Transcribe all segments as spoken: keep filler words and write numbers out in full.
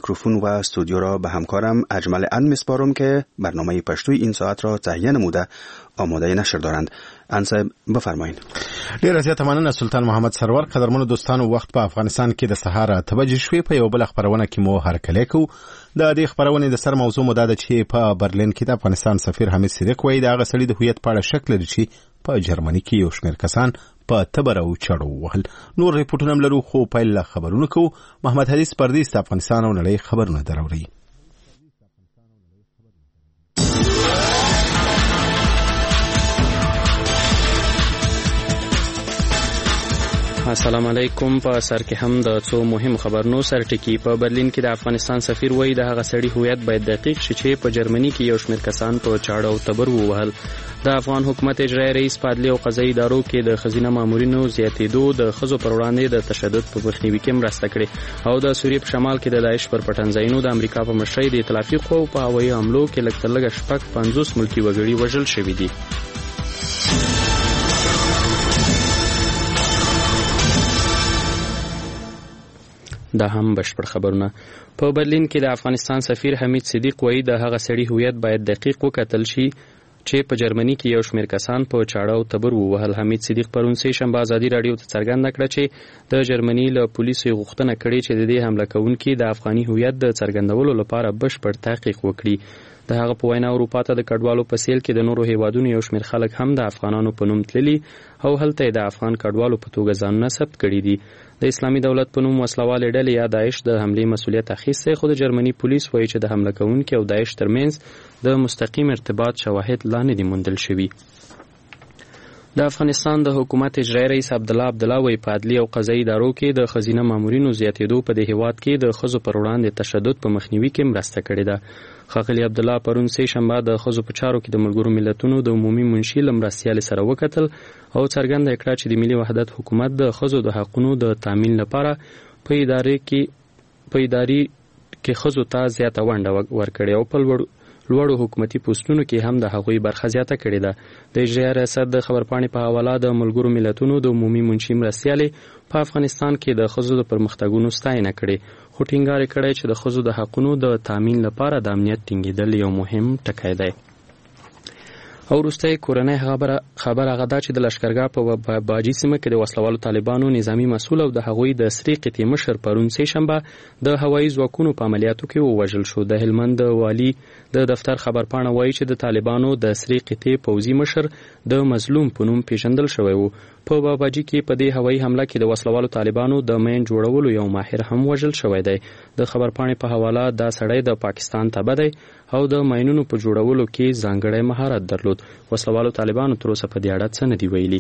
میکروفون و استودیو را به همکارم اجمل ان میسپارم که برنامه پشتوی این ساعت را تهیه نموده آماده نشر دارند. انصب بفرمایید. ډیره زیاته مننه سلطان محمد سرور. قدرمنو دوستانو، وخت په افغانستان کې د سهار اته بجې شوې. په یو بل خبرونه کې مو هرکلی کوو. د دې خبرونې د سر موضوع مو دا ده چې په برلین کې د افغانستان سفیر حمید صدیق وایي د هغه سړي د هویت په اړه شک لري چې په جرمني کې یو شمېر کسان په تبر او چړو وهل. نور ریپورټونه هم لرو، خو پیل له خبرونو کوو. محمد حدیث پردیس د افغانستان او نړۍ خبرونه دراوړي. السلام علیکم. په سر کې هم د څو مهم خبرونو سر ټکی. په برلین کې د افغانستان سفیر وایي د هغه سړي هویت باید دقیق شي چې په جرمني کې یو شمېر کسان په چاړه او تبر ووهل. د افغان حکومت اجرایي رئیس په عدلي او قضایي ادارو کې د ښځینه مامورینو زیاتېدو د ښځو پر وړاندې د تشدد په مخنیوي کې مرسته کړې او د سوریې په شمال کې د داعش پر پټنځایونو د امریکا په مشرۍ د ائتلافي قواو په هوایي حملو کې لږ تر لږه شپږ پنځوس ملکي وګړي وژل شوي دي. دا هم بشپړ خبرونه. په برلین کې د افغانستان سفیر حمید صدیق وایي د هغه سړي هویت باید دقیق وکتل شي چې په جرمني کې یو شمېر کسان په چاړه او تبر ووهل. حمید صدیق پرون سه شنبه ازادي راډیو ته څرګنده کړه چې د جرمني له پولیسو غوښتنه کړې چې د دې حمله کوونکي د افغاني هویت د څرګندولو لپاره بشپړ تحقیق وکړي. د هغه په وینا اروپا ته د کډوالو په سیل کې د نورو هیوادونو یو شمېر خلک هم د افغانانو په نوم تللي او هلته د افغان کډوالو په توګه ځانونه ثبت کړي دي. د اسلامي دولت په نوم وسلوالې ډلې یا داعش د حملې مسؤلیت اخیستی، خو د جرمني پولیس وایي چې د حمله کوونکي او داعش ترمنځ د مستقیم ارتباط شواهد لا نه دي موندل شوي. د افغانستان د حکومت اجرایي رئیس عبدالله عبدالله وایي په عدلي او قضایي ادارو کې د ښځینه مامورینو زیاتېدو په دې هیواد کې د ښځو پر وړاندې تشدد په مخنیوي کې مرسته کړې ده. ښاغلي عبدالله پرون سه شنبه د ښځو په چارو کې د ملګرو ملتونو د عمومي منشي له مرستیالې سره وکتل او څرګنده کړه چې د ملي وحدت حکومت د ښځو د حقونو د تامین لپاره په ادارې کې په ادارې کې ښځو ته زیاته ونډه ورکړې او په لوړ لوړو حکومتي پوسټونو کې هم د هغوی برخه زیاته کړې ده. د اجرایي ریاست د خبرپاڼې په حواله د ملګرو ملتونو د عمومي منشي مرستیالې په افغانستان کې د ښځو د پرمختګونو ستاینه کړې، خو ټینګار یې کړی چې د ښځو د حقونو د تامین لپاره د امنیت ټینګېدل یو مهم ټکی دی. او وروسته کورنۍ خبره خبر هغه ده چې د لشکرګاه په باجي سیمه کې د وسلوالو طالبانو نظامی مسؤل او د هغوی د سرې قطعې مشر پرون سه شنبه د هوایي ځواکونو په عملیاتو کې ووژل شو. د هلمند والي د دفتر خبرپاڼه وایي چې د طالبانو د سرې قطعې پوځي مشر د مظلوم په نوم پیژندل شوی و. په باباجي کې په دې هوایي حمله کې د وسلوالو طالبانو د مین جوړولو یو ماهر هم وژل شوی دی. د خبرپاڼې په حواله دا سړی د پاکستان تابع دی او د ماینونو په جوړولو کې ځانګړی مهارت درلود. وسلوالو طالبانو تر اوسه په دې اړه څه نه دي ویلي.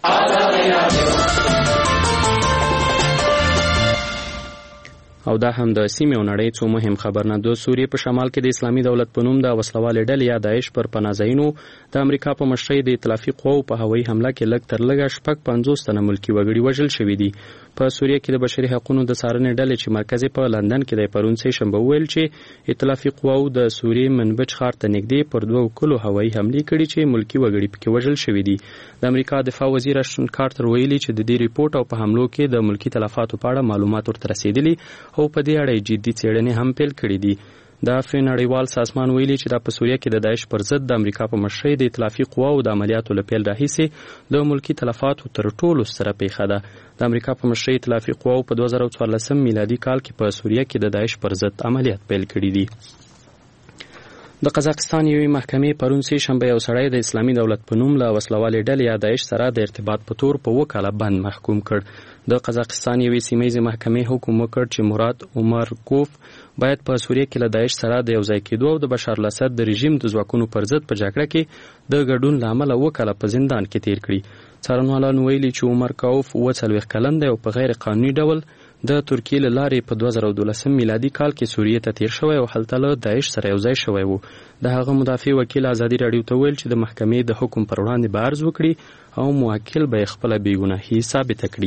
او دا هم د سیمې او نړۍ څو مهم خبرونه. د سوریې په شمال کې د اسلامي دولت په نوم د وسلوالې ډلې یا داعش پر پناهځایونو د امریکا په مشرۍ د ائتلافي قواو په هوایي حمله کې لږ تر لږه شپږ پنځوس تنه ملکي وګړي وژل شوي دي. په سوریه کې د بشري حقوقو د څارنې ډلې چې مرکز په لندن کې د پرون سه شنبه ویل چې ائتلافي قواو د سوریې منبج ښار ته نږدې پر دوه کلو هوایي حملې کړي چې ملکي وګړي پکې وژل شوي دي. د امریکا دفاع وزیر اشتون کارتر ویلي چې د دې ریپورت او په حملو کې د ملکي تلفاتو په اړه معلومات ورته رسیدلي او په دې اړه جدي څېړنې هم پیل کړې دي. د نړیوال سازمان ویلي چې دا په سوریه کې د داعش پر ضد د امریکا په مشرۍ د ائتلافي قواو د عملیاتو له پیل راهیسې د ملکي تلفاتو تر ټولو ستره پیښه ده. د امریکا په مشرۍ ائتلافي قواو په دوه زره څوارلسم میلادي کال کې په سوریه کې د داعش پر ضد عملیات پیل کړي دي. د قزاقستان یوې محکمې پرون سه شنبه یو سړی د اسلامي دولت په نوم له وسلوالې ډلې یا داعش سره د ارتباط په تور په اووه کاله بند محکوم کړ. د قزاقستان یوې سیمهیزې محکمې حکم وکړ چې مراد عمرکوف باید په سوریه کې له داعش سره د یو ځای کېدو او د بشار الاسد د رژیم د ځواکونو پر ضد په جګړه کې د ګډون له امله اووه کاله په زندان کې تیر کړي. څارنوالان ویلي چې عمرکوف اووه څلوېښت کلن دی او په غیر قانوني ډول د ترکیې له لارې په دوه زره دولسم میلادي کال کې سوریې ته تیر شوی او هلته له داعش سره یو ځای شوی و. د هغه مدافع وکیل ازادي راډیو ته ویل چې د محکمې د حکم پر وړاندې به عرض وکړي او موکل به یې خپله بېګناهي ثابته کړي.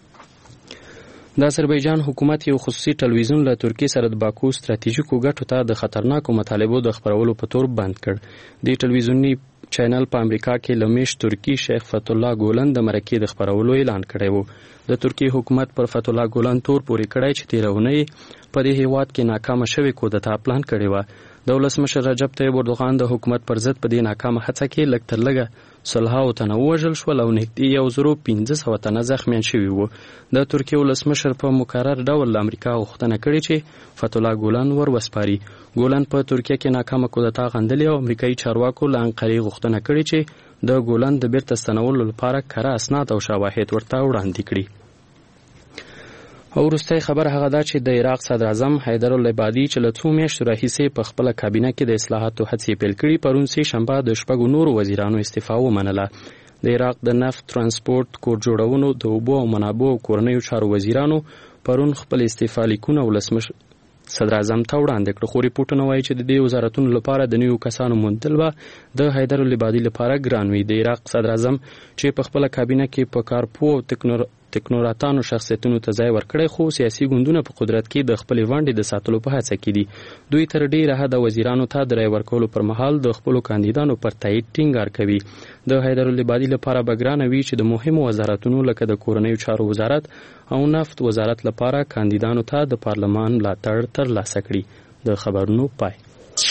د آذربایجان حکومت یو خصوصي ټلویزیون له ترکیې سره د باکو ستراتیژیکو ګټو ته د خطرناکو مطالبو د خپرولو په تور بند کړ. د ټلویزیوني چینل په امریکا کې لمیش ترکی شیخ فتح الله ګولن د مرکې د خبرولو اعلان کړی و. د ترکی حکومت پر فتح الله ګولن تور پورې کړی چې تېره اونۍ په دې هیواد کې ناکامه شوې کودتا پلان کړې وه. د ولسمشر رجب طیب اردوغان د حکومت پر ضد په دې ناکامه هڅه کې لږ تر لږه سلهاو تنه ووژل شول او نږدې یو زرو پنځه سوه تنه زخمیان شوي وو. د ترکیې ولسمشر په مکرر ډول له امریکا غوښتنه کړې چې فتح الله ګولن ور وسپاري. ګولن په ترکیه کې ناکامه کودتا غندلې او امریکایي چارواکو له انقرې غوښتنه کړې چې د ګولن د بیرته ستنولو لپاره کره اسناد او شواهد ورته وړاندې کړي. او وروستی خبر هغه ده چې د عراق صدر اعظم حیدر العبادي چې له څو میاشتو راهیسې په خپله کابینه کې د اصلاحاتو هڅې پیل کړي پرون سې شنبه د شپږو نورو وزیرانو استعفا ومنله. د عراق د نفت، ترانسپورت، کور جوړونو، د اوبو او منابعو او کورنیو چارو وزیرانو پرون خپل استعفا لیکونه ولسمشر صدر اعظم ته وړاندې کړه. خو ریپورټونه وایي چې د دې وزارتونو لپاره د نویو کسانو موندل به د حیدر العبادي لپاره ګران وي. د عراق صدر اعظم چې په خپله کابینه کې په کارپوه او تکنور تکنوراتانو شخصیتونو ته ځای ورکړی خو سیاسي ګوندونه په قدرت کې د خپلې ونډې د ساتلو په هڅه کې دي. دوی تر ډیره حده وزیرانو ته د رای ورکولو پر مهال د خپلو کاندیدانو پر تایید ټینګار کوي. د حیدر العبادي لپاره به ګرانه وي چې د مهمو وزارتونو لکه د کورنیو چارو وزارت او نفت وزارت لپاره کاندیدانو ته د پارلمان ملاتړ ترلاسه کړي. د خبرونو پای.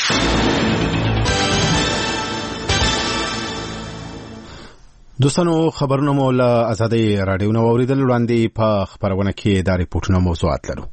دوستانو خبرونه مو له آزادۍ راډیو نه واوریدل. وړاندې په خبرونه کې دا ریپورټونه موضوعات لرو.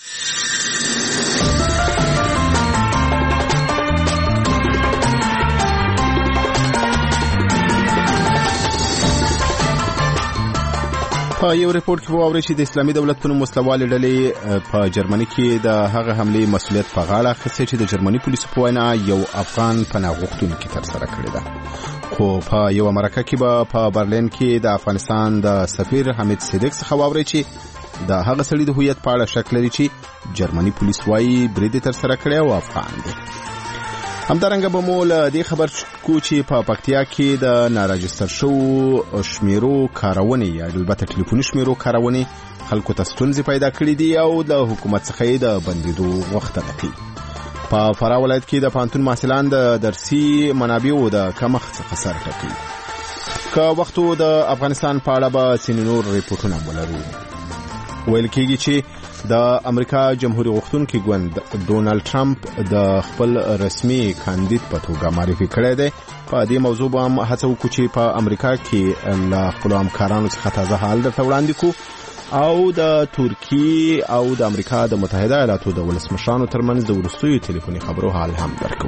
په یو ریپورت کې واوري چې د اسلامي دولت په نوم وسلوالې ډلې په جرمني کې د هغه حملې مسؤلیت په غاړه اخیستی چې د جرمني پولیسو په وینا یو افغان پناه غوښتونکي ترسره کړې ده. خو په یو مرکه کې به په برلین کې د افغانستان د سفیر حمید صدیق څخه واوري چې د هغه سړي د هویت په اړه شک لري چې جرمني پولیس وايي برید ترسره کړی او افغان دی. همدارنګه به مو له دې خبر کو چې په پکتیا کې د ناراجستر شو شمیرو کارونې یا البته ټلیفوني شمیرو کارونې خلکو ته ستونزې پیدا کړې دي او د حکومت څخه یې د بندیدو غوښتنه کوي. په فراه ولایت کې د پوهنتون محصلان د درسي منابعو د کمښت څخه سر ټکوي. که وختو د افغانستان په اړه به ځینې نور ریپورټونه ولرو. ویل کېږي چې د امریکا جمهوریت غوښتونکي ګوند ډونالد ټرمپ د خپل رسمي کاندید په توګه معرفي کړی دی. په دې موضوع به هم هڅه وکړو چې په امریکا کې له خپلو همکارانو څخه تازه حال درته وړاندې کړو او د ترکیې او د امریکا د متحده ایالاتو د ولسمشرانو ترمنځ د وروستیو ټلیفوني خبرو حال هم درکو.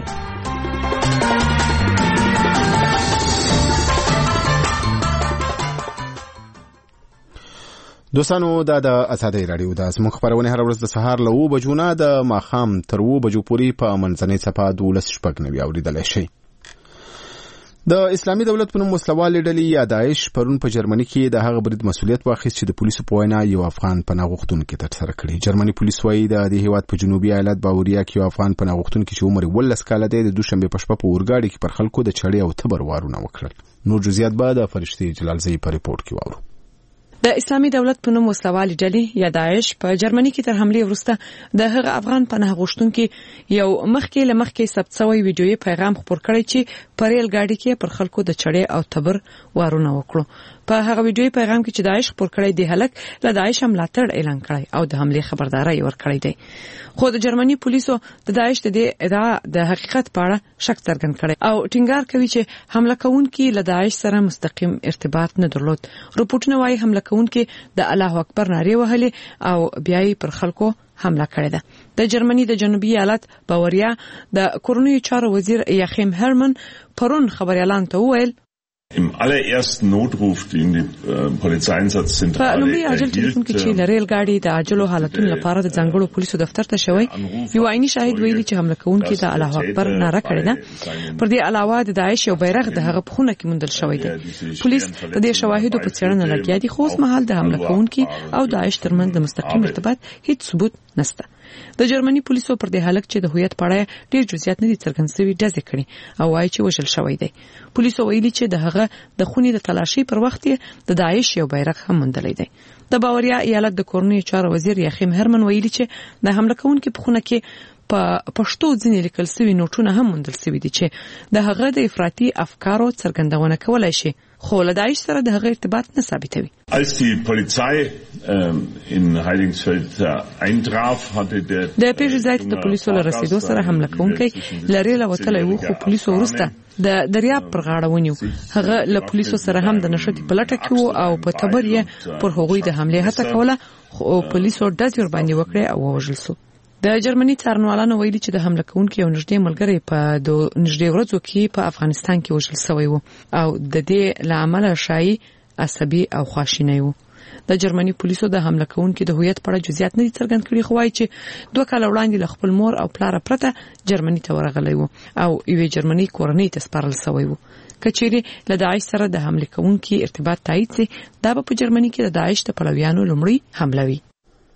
دوستانو دا د آزادۍ راډیو ده. زموږ خبرونه هر ورځ د سهار له اوه بجو نه د ماښام تر اوه بجو پورې په منځنۍ څپه دولس شپږ نوي اورېدلی شئ. د اسلامي دولت په نوم وسلوالې ډلې یا داعش پرون په جرمني کې د هغه برید مسؤلیت واخیست چې د پولیسو په وینا یو افغان پناه غوښتونکي ترسره کړي. جرمني پولیس وایي د دې هیواد په جنوبي ایالت باوریا کې یو افغان پناه غوښتونکي چې عمر ولس کاله دی د دوشنبه په شپه په اورګاډي کې پر خلکو د چړې او تبر وارونه وکړل. نور جزئیات به د فرشتي جلالزئی په ریپورت کې واورو. د اسلامي دولت په نوم وسلوالې ډلې یا داعش په جرمني کې تر حملې وروسته د هغه افغان پناه غوښتونکي یو مخکې له مخکې ثبت شوی ویډیويي پیغام خپور کړی چې په ریل ګاډي کې پر خلکو د چړې او تبر وارونه وکړو. په هغه ویډیويي پیغام کې چې داعش خپور کړی دی هلک له داعش ملاتړ اعلان کړی او د حملې خبرداري ورکړی دی. خو د جرمني پولیسو د داعش د ادعا د حقیقت په اړه شک څرګند کړی او ټینګار کوي چې حمله کوونکي له داعش سره مستقیم ارتباط نه درلود. رپورټونه وايي حمله کوونکي د الله اکبر نارې وهلې او بیا یې پر خلکو حمله کړې ده. د جرمني د جنوبي ایالت باوریا د کورنیو چارو وزیر یاخیم هرمن پرون خبريالان ته وویل Im allerersten Notruf, den die äh, Polizeieinsatzzentrale په لومړي عاجل ټلیفون کې چې لریل ګاډي د عاجلو حالتونو لپاره د ځانګړو پولیسو دفتر ته شوی یو عیني شاهد ویلي چې حمله کوونکي د الله اکبر ناره کړې ده. پر دې علاوه د داعش یو بیرغ د هغه په خونه کې موندل شوی دی. پولیس د دې شواهدو په څېړنه لګیا دي خو اوس مهال د حمله کوونکي او داعش ترمنځ د مستقیم ارتباط هیڅ ثبوت نشته. د جرمني پولیسو پر دې هلک چې د هویت په اړه ډېر جزئیات نه دي څرګند شوي ډزې کړي او وايي چې وژل شوی دی. پولیسو ویلي چې د هغه د خونې د تلاشي پر وخت د داعش یو بیرغ هم موندلی دی. د باوریا ایالت د کورنۍ چارو وزیر یاخیم هرمن ویلي چې د حمله کوونکو په خونه کې په پښتو ځینې لیکل شوی نوټونه هم موندل شوی دي چې د هغه د افراطي افکارو څرګندونه کولای شي خو له داعش سره د هغه ارتباط نه ثابتوي. Als die Polizei ähm, in Heiligenfeld äh, eintraf, hatte der د پیښې ځای ته د پولیسو له رسیدو سره حمله کوونکی لري له وتلی و خو پولیسو وروسته د دریاب پر غاړه ونیو. هغه له پولیسو سره هم د نشټي په لټه کې و او په تبر یې پر هغوی د حمله هڅه کوله خو پولیسو ډز ور باندې وکړي او وژل شو. د جرمني څارنوالانو ویلي چې د حمله کوونکو یو نږدې ملګری په د نږدې ورځو کې په افغانستان کې وژل شوی و او د دې لامل شایي عصبي او خواشینی و. د جرمني پولیسو د حمله کوونکو د هویت په اړه جزئیات نه څرګند کړي خو وايي چې دوه کال وړاندې له خپل مور او پلار پرته جرمني ته ورغلی و او یوې جرمني کورنۍ ته سپارل شوی و. کچېری له داعش سره د حمله کوونکو ارتباط تایید شي دا په جرمني کې د داعش د پلویانو لومړی حمله وي.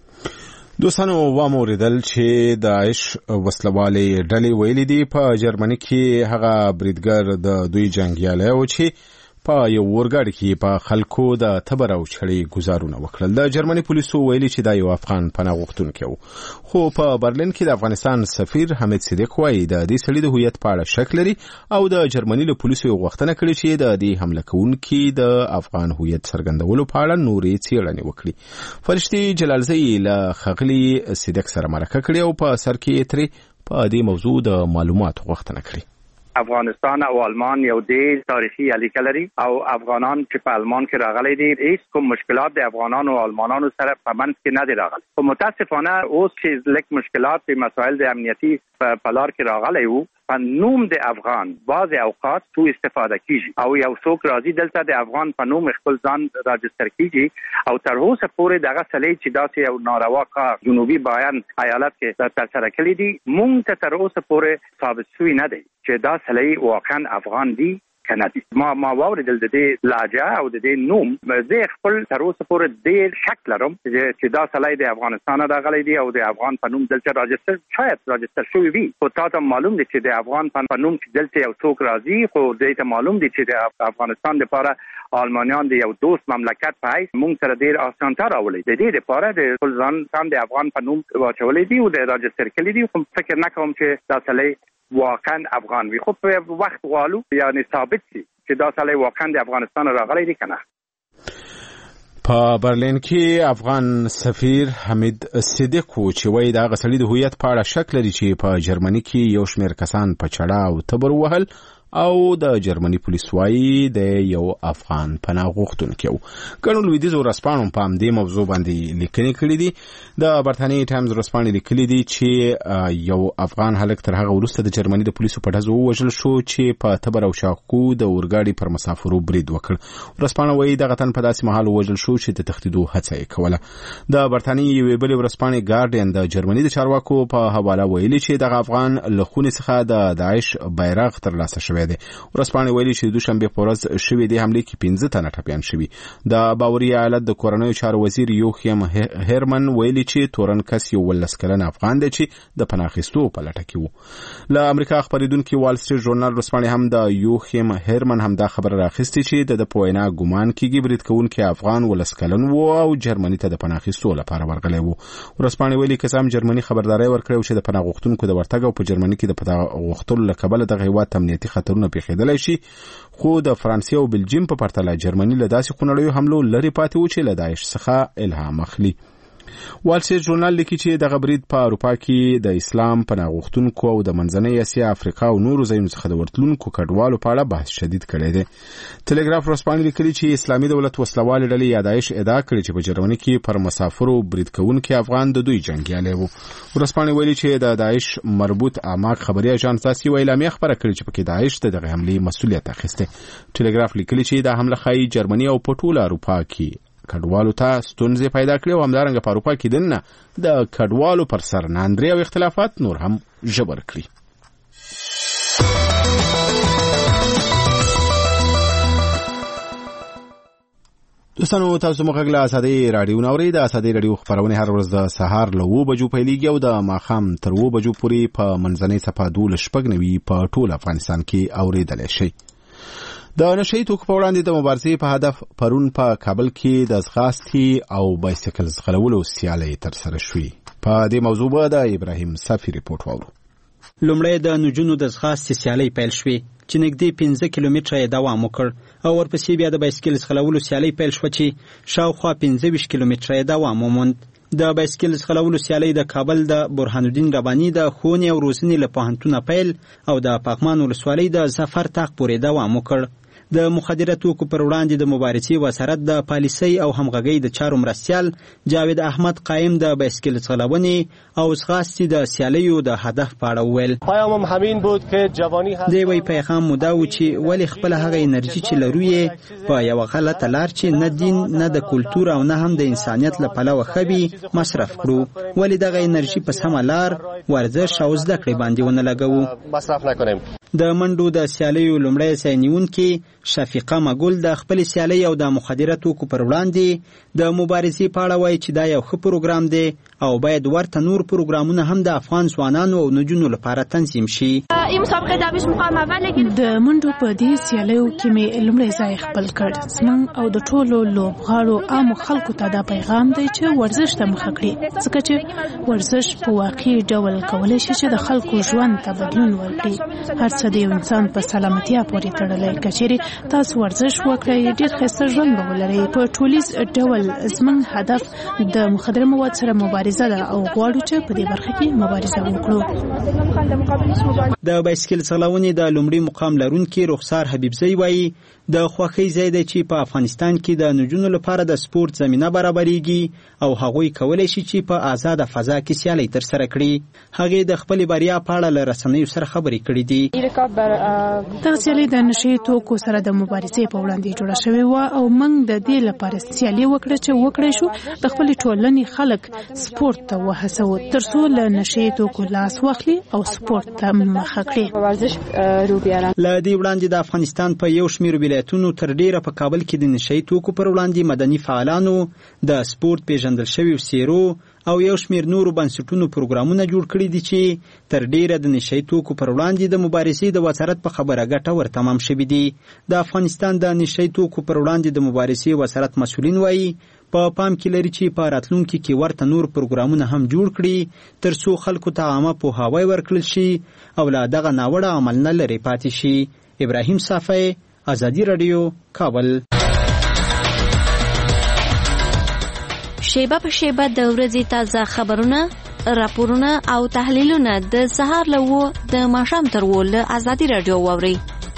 دوستانو واموریدل چې داعش وسلوالې ډلې ویلي دي په جرمني کې هغه بریدګر د دوی جنگیالی و چې په یو ورګاډي کې په خلکو د تبر او چړې گزارونه وکړل. د جرمني پولیسو ویلي چې دا یو افغان پناه غوښتونکی و خو په برلین کې د افغانستان سفیر حمید صدیق وایي د دې سړي د هویت په اړه شک لري او د جرمني له پولیسو غوښتنه کړې چې د دې حمله کوونکي د افغان هویت څرګندولو په اړه نورې څېړنې وکړي. فرشتي جلالزی له ښاغلي صدیق سره مرکه کړې او په سر کې ترې په دې موضوع د معلوماتو غوښتنه کړې. افغانستان او آلمان یو ډېر تاریخي اړیکه لري او افغانان چې په آلمان کې راغلي دي هیڅ کوم مشکلات د افغانانو او آلمانانو سره په منځ کې نه دي راغلي. خو متاسفانه اوس چې لږ مشکلات په مسایل د امنیتي په لار کې راغلي وو په نوم د افغان بعض اوقات تو استفاده کیږي او یو څوک راځي دلته د افغان په نوم خپل ځان راجستر کیږي او تر اوسه پورې دغه سړی چې داسې یو ناروا کار جنوبي بیان ایالت کې ترسره کړی دي مونږ ته تر اوسه پورې ثابت شوی نه دی چې دا سړی واقعا افغان دی کنه دي. ما ما واوریدل د دې لهجه او د دې نوم زه خپل تر اوسه پورې ډېر شک لرم چې دا سړی د افغانستان راغلی دی او د افغان په نوم دلته راجستر شاید راجستر شوی وي خو تاسو معلوم دي چې د افغان په نوم چې دلته یو څوک راځي خو دې ته معلوم دي چې د افغانستان لپاره آلمانیان د یو دوست مملکت په حیث مونږ سره ډېر اسانتر راولي د دې لپاره د خپل ځان د افغان په نوم واچولې دي او د راجستر کړي دي. خو فکر نه کوم چې دا سړی واقعا افغان وي خو په وخت غوالو یعنی ثابت شي چې دا سړی واقعا د افغانستان راغلی دی کنه. په برلین کې افغان سفیر حمید صدیق چې وایي دا غسړي د هویت په اړه شک لري چې په جرمني کې یو شمېر کسان په چړه او تبر وهل او د جرمني پولیس وایي د یو افغان پناه غوښتونکی و. ګڼو لویدیځو ورځپاڼو په همدې موضوع باندې لیکنې کړي دي. د برتانیې ټایمز ورځپاڼې لیکلي دي چې یو افغان هلک تر هغه وروسته د جرمني د پولیسو په ډزو ووژل شو چې په تبر او چاقو د اورګاډي پر مسافرو برید وکړ. ورځپاڼه وایي دغه تن په داسې مهال ووژل شو چې د تښتېدو هڅه یې کوله. د برتانیې یوې بلې ورځپاڼې ګارډین د جرمني د چارواکو په حواله ویلي چې دغه افغان له خونې څخه د داعش بیرغ ترلاسه شوی دی. ورځپاڼې ویلي چې دوشنبه په ورځ شوې دې حملې کې پنځه تنه ټپیان شوي. د باوریا ایالت د کورنیو چارو وزیر یوخیم هرمن ویلي چې تورن کس یو ولس کلن افغان دی چې د پناه اخیستو په لټه کې و. له امریکا خبرېدونکي وال سټریټ ژورنال ورځپاڼې هم د یوخیم هرمن هم دا خبره راخیستې چې د په وینا ګمان کېږي برید کوونکی افغان ولس کلن و او جرمني ته د پناه اخیستو لپاره ورغلی و. ورځپاڼې ویلي که څه هم جرمني خبرداری ورکړی و چې د پناه غوښتونکو د ورتګ او په جرمني کې د پناه غوښتلو له کبله دغه هېواد امنیتي خطرونه پیښېدلی شي خو د فرانسې او بلجیم په پرتله جرمني له داسې خونړیو حملو لرې پاتې و چې له داعش څخه الهام اخلي. وال سټریټ ژورنال لیکي چې دغه برید په اروپا کې د اسلام پناه غوښتونکو او د منځنۍ اسیا افریقا او نورو ځایونو څخه د ورتلونکو کډوالو په اړه بحث شدید کړی دی. ټلګراف ورځپاڼې لیکلي چې اسلامي دولت وسلوالې ډلې یا داعش ادعا کړې چې په جرمني کې پر مسافرو برید کوونکي افغان د دوی جنګیالی و. ورځپاڼې ویلي چې د داعش مربوط اماک خبري اژانس داسې یوه اعلامیه خپره کړې چې پکې داعش د دغه حملې مسؤلیت اخیستی. ټلګراف لیکلي چې دا حمله ښایي جرمني او په ټوله اروپا کې کډوالو ته ستونزې پیدا کړې او همدارنګه په اروپا کې دننه د کډوالو پر سر ناندري او اختلافات نور هم ژور کړي. دوستانو تاسو مو غږ له آزادۍ راډیو نوري. د آزادۍ راډیو خبرونه هر ورځ د سهار له اوه بجو پیلېږي او د ماښام تر اوه بجو پورې په منځنۍ صفحه دولس شپږ نوي په ټول افغانستان کې اورېدلی شئ. د نشئی توکو په وړاندې د مبارزې په هدف پرون په کابل کې د ځغاستې او بایسکل ځغلولو سیالۍ ترسره شوې. په دې موضوع به د ابراهیم صافي ریپورت واورو. لومړی د نجونو د ځغاستې سیالۍ پیل شوې چې نږدې پنځه کیلومتره یې دوام وکړ او ورپسې بیا د بایسکل ځغلولو سیالۍ پیل شوه چې شاوخوا پنځه ویشت کیلومتره یې دوام وموند. د بایسکل ځغلولو سیالۍ د کابل د برهان الدین رباني د ښوونې او روزنې له پوهنتونه پیل او د پغمان ولسوالۍ د ظفر طاق پورې دوام وکړ. د مخدره توکو پر وړاندې د مبارزې وزارت د پالیسۍ او همغږۍ د چارو مرستیال جاوید احمد قایم د بایسکل ځغلونې او ځغاستې د سیالیو د هدف په اړه وویل. پیغام همین بود که جوانی هست. دی وی پیغام مو دا و چې ولې خپل هغه انرژي چې لرو یې په یوه غلطه لار چې نه دین نه د کلتور او نه هم د انسانیت له پلوه ښه مصرف کړو، ولې دغه انرژي په سمه لار ورزش او زده کړې باندې ونه لګوو. مصرف نکنیم. د منډو د سیالیو لومړی ځای نیونکې شفیقه مګل د خپل سیالۍ او د مخدره توکو پر وړاندې د مبارزې په اړه وایي چې دا یو ښه پروګرام دی او باید ورته نور پروګرامونه هم د افغان ځوانانو او نجونو لپاره تنظیم شي. د منډو په دې سیالیو کې مې لومړی ځای خپل کړ. زموږ او د ټولو لوبغاړو عامو خلکو ته دا پیغام دی چې ورزش ته مخه کړي، ځکه چې ورزش په واقعي ډول کولی شي چې د خلکو ژوند ته بدلون ورکړي. هر څه د یو انسان په سلامتیا پورې تړلی. که چیرې تاسو ورزش وکړئ ډېر ښایسته ژوند به ولرئ. په ټولیز ډول زموږ هدف د مخدره مواد سره مبارزه ده او غواړو چې په دې برخه کې مبارزه وکړو. د بایسکل ځغلونې د لومړي مقام لرونکي رخسار حبیبزی وایي د خوښۍ ځای دی چې په افغانستان کې د نجونو لپاره د سپورت زمینه برابریږي او هغوی کولی شي چې په آزاده فضا کې سیالۍ ترسره کړي. هغې د خپلې بریا په اړه له رسنیو سره خبرې کړې دي. دغه سیالۍ د نشې توکو سره د مبارزې په وړاندې جوړه شوې وه او موږ د دې لپاره سیالۍ وکړه چې وکړی شو د خپلې ټولنې خلک سپورت ته وهڅوو تر څو له نشې توکو لاس واخلي او سپورت ته مخه کړي. له دې وړاندې د افغانستان په یو شمېر ولایتونو تر ډیره په کابل کې د نشې توکو پر وړاندې مدني فعالانو د سپورت پیژندل شویو څیرو او یو شمېر نورو بنسټونو پروګرامونه جوړ کړي دي چې تر ډیره د نشې توکو پر وړاندې د مبارزې د وزارت په خبره ګټه ورتمام شوي دي. د افغانستان د نشې توکو پر وړاندې د مبارزې وزارت مسؤلین وایي په پام کې لري چې په راتلونکي کې ورته نور پروګرامونه هم جوړ کړي تر څو خلکو ته عامه پوهاوی ورکړل شي او له دغه ناوړه عمل نه لرې پاتې شي. ابراهیم صافی، ازادي رادیو، کابل. شیبه په شیبه د ورځې تازه خبرونه، راپورونه او تحلیلونه د سهار له اوه د ماښام تر اوه له ازادي رادیو واورئ.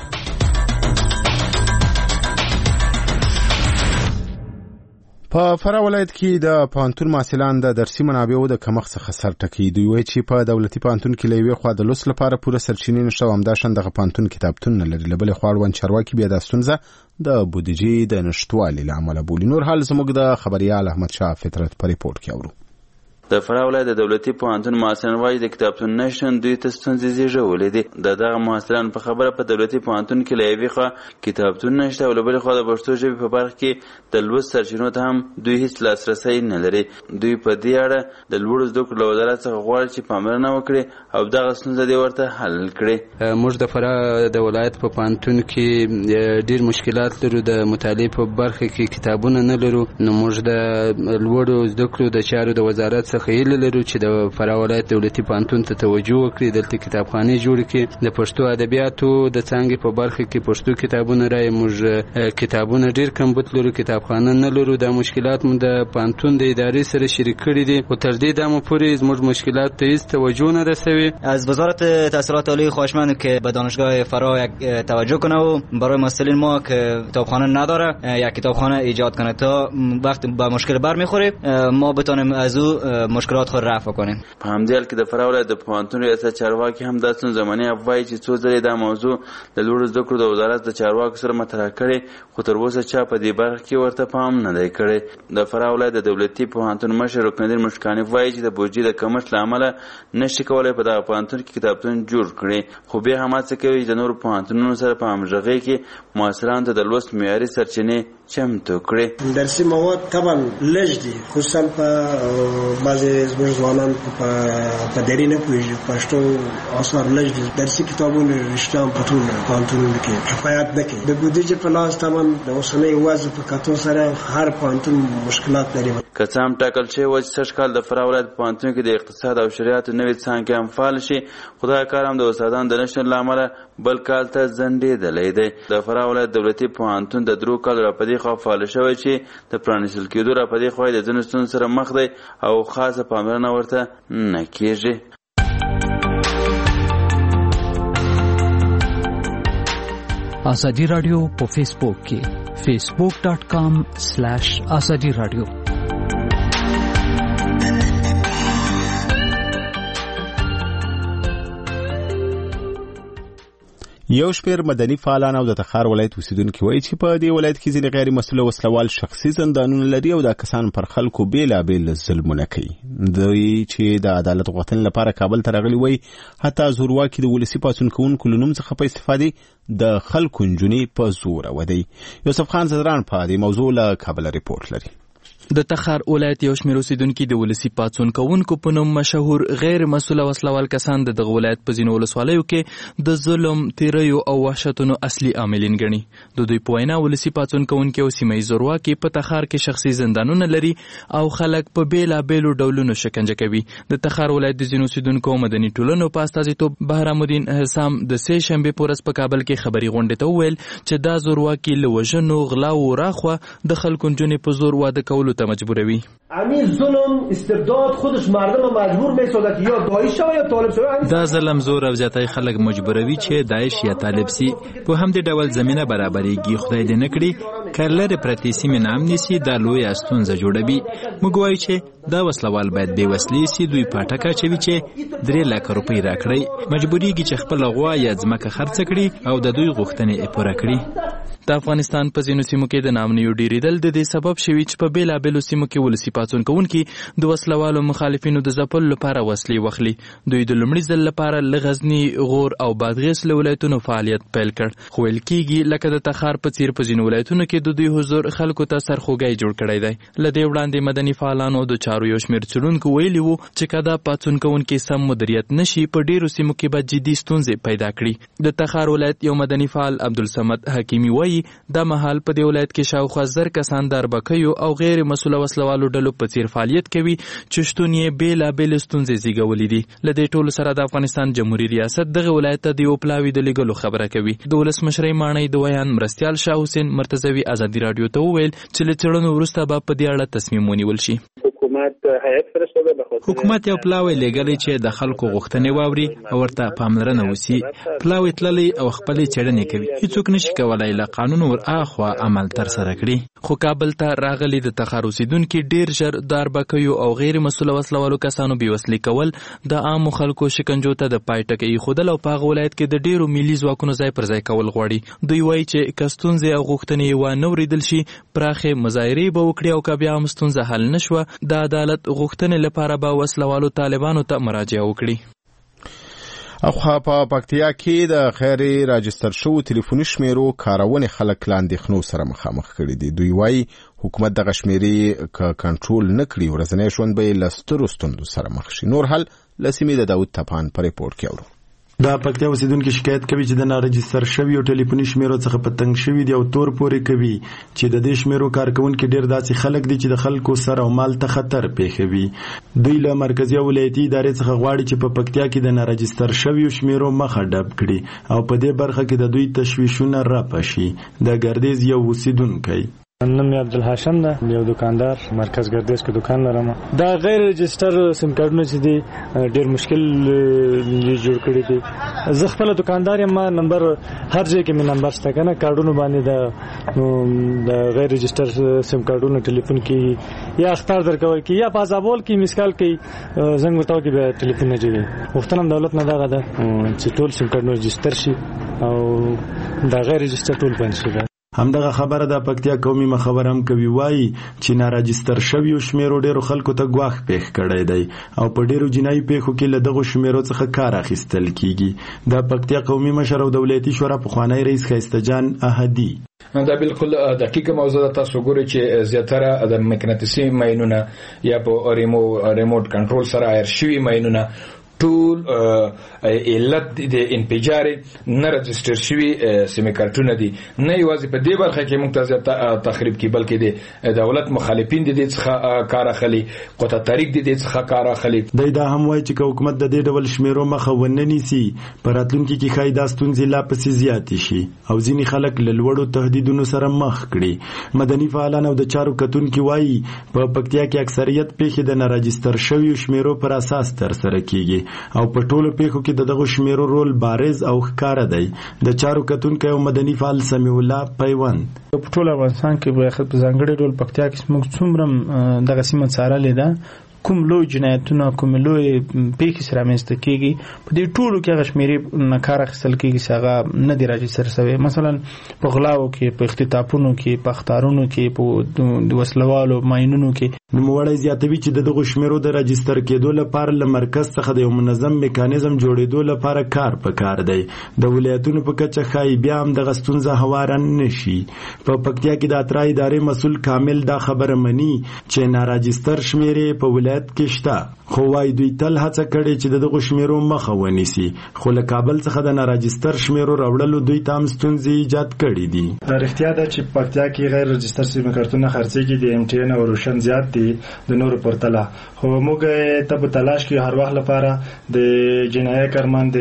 په فراه ولایت کې د پوهنتون محصلان د درسي منابعو د کمښت څخه سر ټکوي. دوی وایي چې په دولتي پوهنتون کې له یوې خوا د لوست لپاره پوره سرچینې نشته او همداشان دغه پوهنتون کتابتون نه لري. له بلې خوا اړوند چارواکي بیا دا ستونزه د بودیجې د نشتوالي له امله بولي. نور حال زموږ د خبریال احمدشاه فطرت په ریپورټ کې اورو. د فراه ولایت د دولتي پوهنتون محصلان وايي د کتابتون نشتون دوی ته ستونزې زیږولې دي. د دغه محصلان په خبره په دولتي پوهنتون کې له یوې خوا کتابتون نشته او له بلې خوا د پښتو ژبې په برخه کې د لوست سرچینو ته هم دوی هیڅ لاسرسی نه لري. دوی په دې اړه د لوړو زده کړو له وزارت څخه غواړي چې پاملرنه وکړي او دغه ستونزه دې ورته حل کړي. موږ د فراه د ولایت په پوهنتون کې ډېر مشکلات لرو. د مطالعې په برخه کې کتابونه نه لرو. نو موږ د لوړو زده کړو د چارو د وزارت څخه هیله لرو چې د فراه ولایت دولتي پوهنتون ته توجه وکړي، دلته کتابخانې جوړې کړي. د پښتو ادبیاتو د څانګې په برخه کې پښتو کتابونه راي موږ کتابونه ډېر کمبود لرو، کتابخانه نه لرو. دا مشکلات مو د پوهنتون د ادارې سره شریک کړي دي او تر دې دمه پورې زموږ مشکلات ته هیڅ توجه نه رسوي. از وزارت تحصیلات عالی خواهشمند که به دانشگاه فراه یک توجه کنه و برای محصلین ما که کتابخانه نداره یک کتابخانه ایجاد کنه تا وقت به مشکل برمیخوره ما بتونیم از او مشکلات خود رفع کنیم. په همدې حال کې د فراه ولایت د پوهنتون ریاست چارواکي هم دا ستونزه مني او وایي چې څو ځلې دا موضوع د لوړو زده کړو د وزارت د چارواکو سره مطرح کړې خو تر اوسه چا په دې برخه کې ورته پام نه دی کړی. د فراه ولایت د دولتي پوهنتون مشر رکنالدین مشکاني وایي چې د بودیجې د کمښت له امله نشي کولی په دغه پوهنتون کې کتابتون جوړ کړي، خو بیا هم هڅه کوي چې د نورو پوهنتونونو سره په همغږۍ کې محصلانو ته د لوست معیاري سرچینې چمتو کړي. درسي مواد طبعا لږ دي، خصوصا په بعضې زموږ ځوانان په دري نه پوهېږي، پښتو اثار لږ دي. درسي کتابونه رښتیا هم په ټول پوهنتونونو کې کفایت نه کوي. د بودیجې په لاس طبعا د اوسنۍ وضع په کتو سره هر پوهنتون مشکلات لري. که څه هم ټاکل شوی و چې سږ کال د فراه ولایت په پوهنتون کې د اقتصاد او شریعت نوې څانګې هم فعال شي، خو دا کار هم د استادانو د نشتون له امله بل کال ته ځنډېدلی دی. د فراه ولایت دولتي پوهنتون د درو کالو راپدې خوا فعال شوی چې د پرانیستل کېدو راپدې خوا د ځینو ستونزو سره مخ دی او خاصه پاملرنه ورته نه کېږي. آزادی رادیو په فیسبوک کې facebook dot com slash azadi radio. یو شمېر مدني فعالان او د تخار ولایت اوسیدونکي وایي چې په دې ولایت کې ځینې غیر مسؤله وسلوال شخصي زندانونه لري او دا کسان پر خلکو بېلابېل ظلمونه کوي. دوی چې د عدالت غوښتنې لپاره کابل ته راغلي وایي حتی زورواکي د ولسي پاڅون کوونکو له نوم څخه په استفادې د خلکو نجونې په زوره ودی. یوسف خان زدران په دې موضوع له کابل ریپورت لري. د تخار ولایت یو شمېر اوسیدونکي د ولسي پاڅون کوونکو په نوم مشهور غیر مسؤله وسلوال کسان د دغه ولایت په ځینو ولسوالیو کې د ظلم، تیریو او وحشتونو اصلي عاملین ګڼي. د دوی په وینا ولسي پاڅون کوونکي او سیمه ییز زورواکي په تخار کې شخصي زندانونه لري او خلک په بېلابېلو ډولونو شکنجه کوي. د تخار ولایت د ځینو اوسیدونکو او مدني ټولنو په استازیتوب بهرامالدین حسام د سې شنبې په ورځ په کابل کې خبري غونډې ته وویل چې دا زورواکي له وژنو، غلاو راخوا د خلکو نجونې په زور واده کولو ته مجبوروي. همین ظلم استبداد خودش مردم مجبور میسازد که یا داعش شوه یا طالب شوه. دا ظلم، زور او زیاتۍ خلک مجبوروي چې داعش یا طالب سي. په همدې ډول زمینه برابرېږي. خدای دې نه کړي که لرې پرتې سیمې نه امنې سي، دا لویه ستونزه جوړوي. موږ وایو چې دا وسلوال باید بې وسلې سي. دوی پاټک اچوي چې درې لکه روپۍ راکړئ، مجبورېږي چې خپله غوا یا ځمکه خرڅه کړي او د دوی غوښتنې یې پوره کړي. د افغانستان په ځینو سیمو کې د ناامنیو ډېرېدل د دې سبب شوي چې په بېلابېلو سیمو کې ولسي پاڅون کوونکي د وسلوالو مخالفینو د ځپلو لپاره وسلې واخلي. دوی د لومړي ځل لپاره له غزني، غور او بادغیس له ولایتونو فعالیت پیل کړ. خو ویل کېږي لکه د تخار په څېر په ځینو ولایتونو کې د دوی حضور خلکو ته سرخوږی جوړ کړی دی. له دې وړاندې مدني فعالانو د چارو یو شمېر څېړونکو ویلي وو چې که دا پاڅون کوونکي سم مدیریت نشي، په ډېرو سیمو کې به جدي ستونزې پیدا کړي. د تخار ولایت یو مدني فعال عبدالصمد حکیمي وایي دا مهال په دې ولایت کې شاوخوا زر کسان د اربکیو او غیر مسؤله وسلوالو ډلو په څیر فعالیت کوي چې شتون یې بېلابېلې ستونزې زیږولې دي. له دې ټولو سره د افغانستان جمهوري ریاست دغه ولایت ته د یو پلاوي د لېږلو خبره کوي. د ولسمشرۍ ماڼۍ د ویان مرستیال شاه حسین مرتضوي ازادي راډیو ته وویل چې له څېړنو وروسته به په دې اړه تصمیم ونیول شي. حکومت یو پلاوی لېږلی چې د خلکو غوښتنې واوري او ورته پاملرنه وسي. پلاوی تللی او خپلې څېړنې کوي. هیڅوک نشي کولای له قانون ور اخوا عمل ترسره کړي. خو کابل ته راغلي د تخار اوسیدونکي ډېر ژر د اربکیو او غیر مسؤله وسلوالو کسانو بېوسلې کول، د عامو خلکو شکنجو ته د پای ټکی ایښودل او په هغه ولایت کې د ډېرو ملي ځواکونو ځای پر ځای کول غواړي. دوی وایي چې که ستونزې او غوښتنې یې وانه اورېدل شي، پراخې مظاهرې به وکړي او که بیا هم ستونزه حل نه شوه، د عدالت غوښتنې لپاره به وسلوالو طالبانو ته مراجعه وکړي. اخوا په پکتیا کې د غیر راجستر شوو ټلیفوني شمیرو کارونې خلک له اندېښنو سره مخامخ کړي دي. دوی وایي حکومت دغه شمیرې که کنټرول نه کړي، ورځنی ژوند به یې له سترو ستونزو سره مخ شي. نور حل له سیمې د داود تپان په ریپورټ کې اورو. د پکتیا اوسیدونکو شکایت کوي چې د نارجستر شویو ټلیفوني شمیرو څخه په تنګ شوي دي او تور پورې کوي چې د دې شمیرو کارکونکي ډېر داسې خلک دي چې د خلکو سر او مال ته خطر پیښوي. دوی له مرکزي ولایتي ادارې څخه غواړي چې په پکتیا کې د نارجستر شویو شمیرو مخه ډب کړي او په دې برخه کې د دوی تشویشونه رپه شي. د ګردیز یو اوسیدونکی نم عبدالحاشم ده، یو دکاندار مرکز ګردیز کې دکان لرم. دا غیر رجستر سیم کارتونه چې دي ډېر مشکل جوړ کړي دي. زه خپل دکاندار یم، نمبر هر ځای کې مې نمبر شته کنه، کارډونو باندې د د غیر رجستر سیم کارتونه ټلیفون کې یا اختار درکوي کې یا پازابول کې مسکال کې زنګ ورتاو کې به ټلیفون نه جوړي. وختنم دولت نه دغه ده چې ټول سیم کارتونه رجستر شي او دا غیر رجستر ټول بند شي. همدغه خبره د پکتیا قومي مخبر هم کوي، وایي چې ناراجستر شویو شمیرو ډیرو خلکو ته ګواښ پیښ کړی دی او په ډیرو جنایي پیښو کې له دغو شمیرو څخه کار اخیستل کیږي. د پکتیا قومي مشر او دولتي شورا پخوانی رئیس ښایسته جان احدي: دا بالکل دقیقه موضوع ده. تاسو ګورئ چې زیاتره د مقناطیسي ماینونه یا په ریمو ریموټ کنټرول سره ایر شوي ماینونه ټول علت د انفجار نه رجستر شوي سیمه کارتونه دي. نه یوازې په دې برخه کې موږ تخریب کی بلکې د دولت مخالفین د دې څخه کار اخلي، قطه طریق د دې څخه کار اخلي. د دا هم وایي چې حکومت د دې ډول شمیرو مخه ونه نیسي، په راتلونکي کې ښایي دا ستونزې لا پسې زیاتې شي او ځینې خلک له لوړو تهدیدونو سره مخ کړي. مدني فعالان او د چارو کتونکي وایي په پکتیا کې اکثریت پیښې د ناراجستر شویو شمیرو پر اساس ترسره کیږي او په ټولو پیښو کې دغه شمیرو رول بارز او ښکاره دی. د چارو کتونکي او مدني فعال سمیع الله پیوند: په ټول افغانستان کې به خپل ځانګړي ډول پکتیا کې موږ څومره دغه سیمه څارلې ده، کوم لوی جنایتونه کوم لوی پیښې سره رامنځته کیږي، په دې ټولو کې هغه شمیرې نه کار اخیستل کیږي چې هغه نه دی راجستر شوی. مثلا په غلاو کې، په اختطافونو کې، په اختارونو کې، په وسلوالو ماینونو کې. نوموړی زیاتوي چې دغه شمیرو د راجستر کېدو لپاره له مرکز څخه د یو منظم میکانیزم جوړېدو لپاره کار پکار دی. د ولایتونو په کچه ښایي بیا هم دغه ستونزه هواره نشي. په پکتیا کې د اترا ادارې مسؤل کامل دا خبره مني چې ناراجستر شمیرې په ولایت کې شته، خو وايي دوی تل هڅه کړې چې دغه شمیرو مخه ونیسي، خو له کابل څخه د ناراجستر شمیرو راوړلو دوی ته هم ستونزې ایجاد کړې دي. رښتیا ده چې پکتیا کې غیر رجستر سیم کارتونه خرڅېږي، د ایم ټي ان او روشن زیات دي د نورو پرتله، خو موږ ته په تلاش کې هر وخت لپاره د جنایي کارمند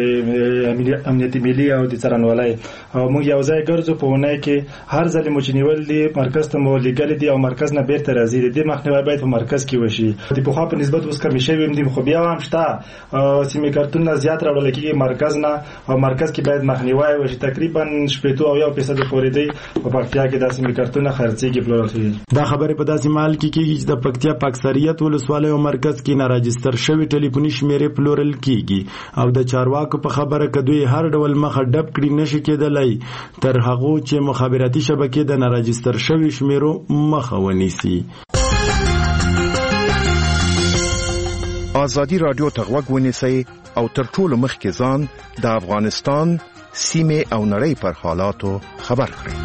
د امنیتي ملي او د څارنوالۍ او موږ یو ځای ګرځو په ونای کې هر ځل مو چې نیول دي مرکز ته مو لګل دي او مرکز نه بیرته راځي. د مخنیوي باید په مرکز کې وشي. د په خوا په نسبت اوس کمی شوی هم دي، خو بیا هم شته سیمې کارتونه زیات راوړل کېږي مرکز نه او مرکز کې باید مخنیوي وشي. تقریبا شپږ او یو فیصد پورې دی په پکتیا کې د سیمې کارتونه خرڅېږي پلورل کېږي. دا خبره په داسې مال کې کېږي چې د پکتیا په اکثریت ولسوالۍ او مرکز کې ناراجستر شوی ټلیفوني شمیرې پلورل کېږي او د چارواکو په خبره کدوې هر ډول مخه ډب کړي نشي کېدلی تر هغه چې مخابراتي شبکې د ناراجستر شوی شمیرو مخه ونیسي. آزادی رادیو ته غوږ ونیسئ او تر ټولو مخکې ځان د افغانستان سیمې او نړۍ پر حالاتو خبر کړئ.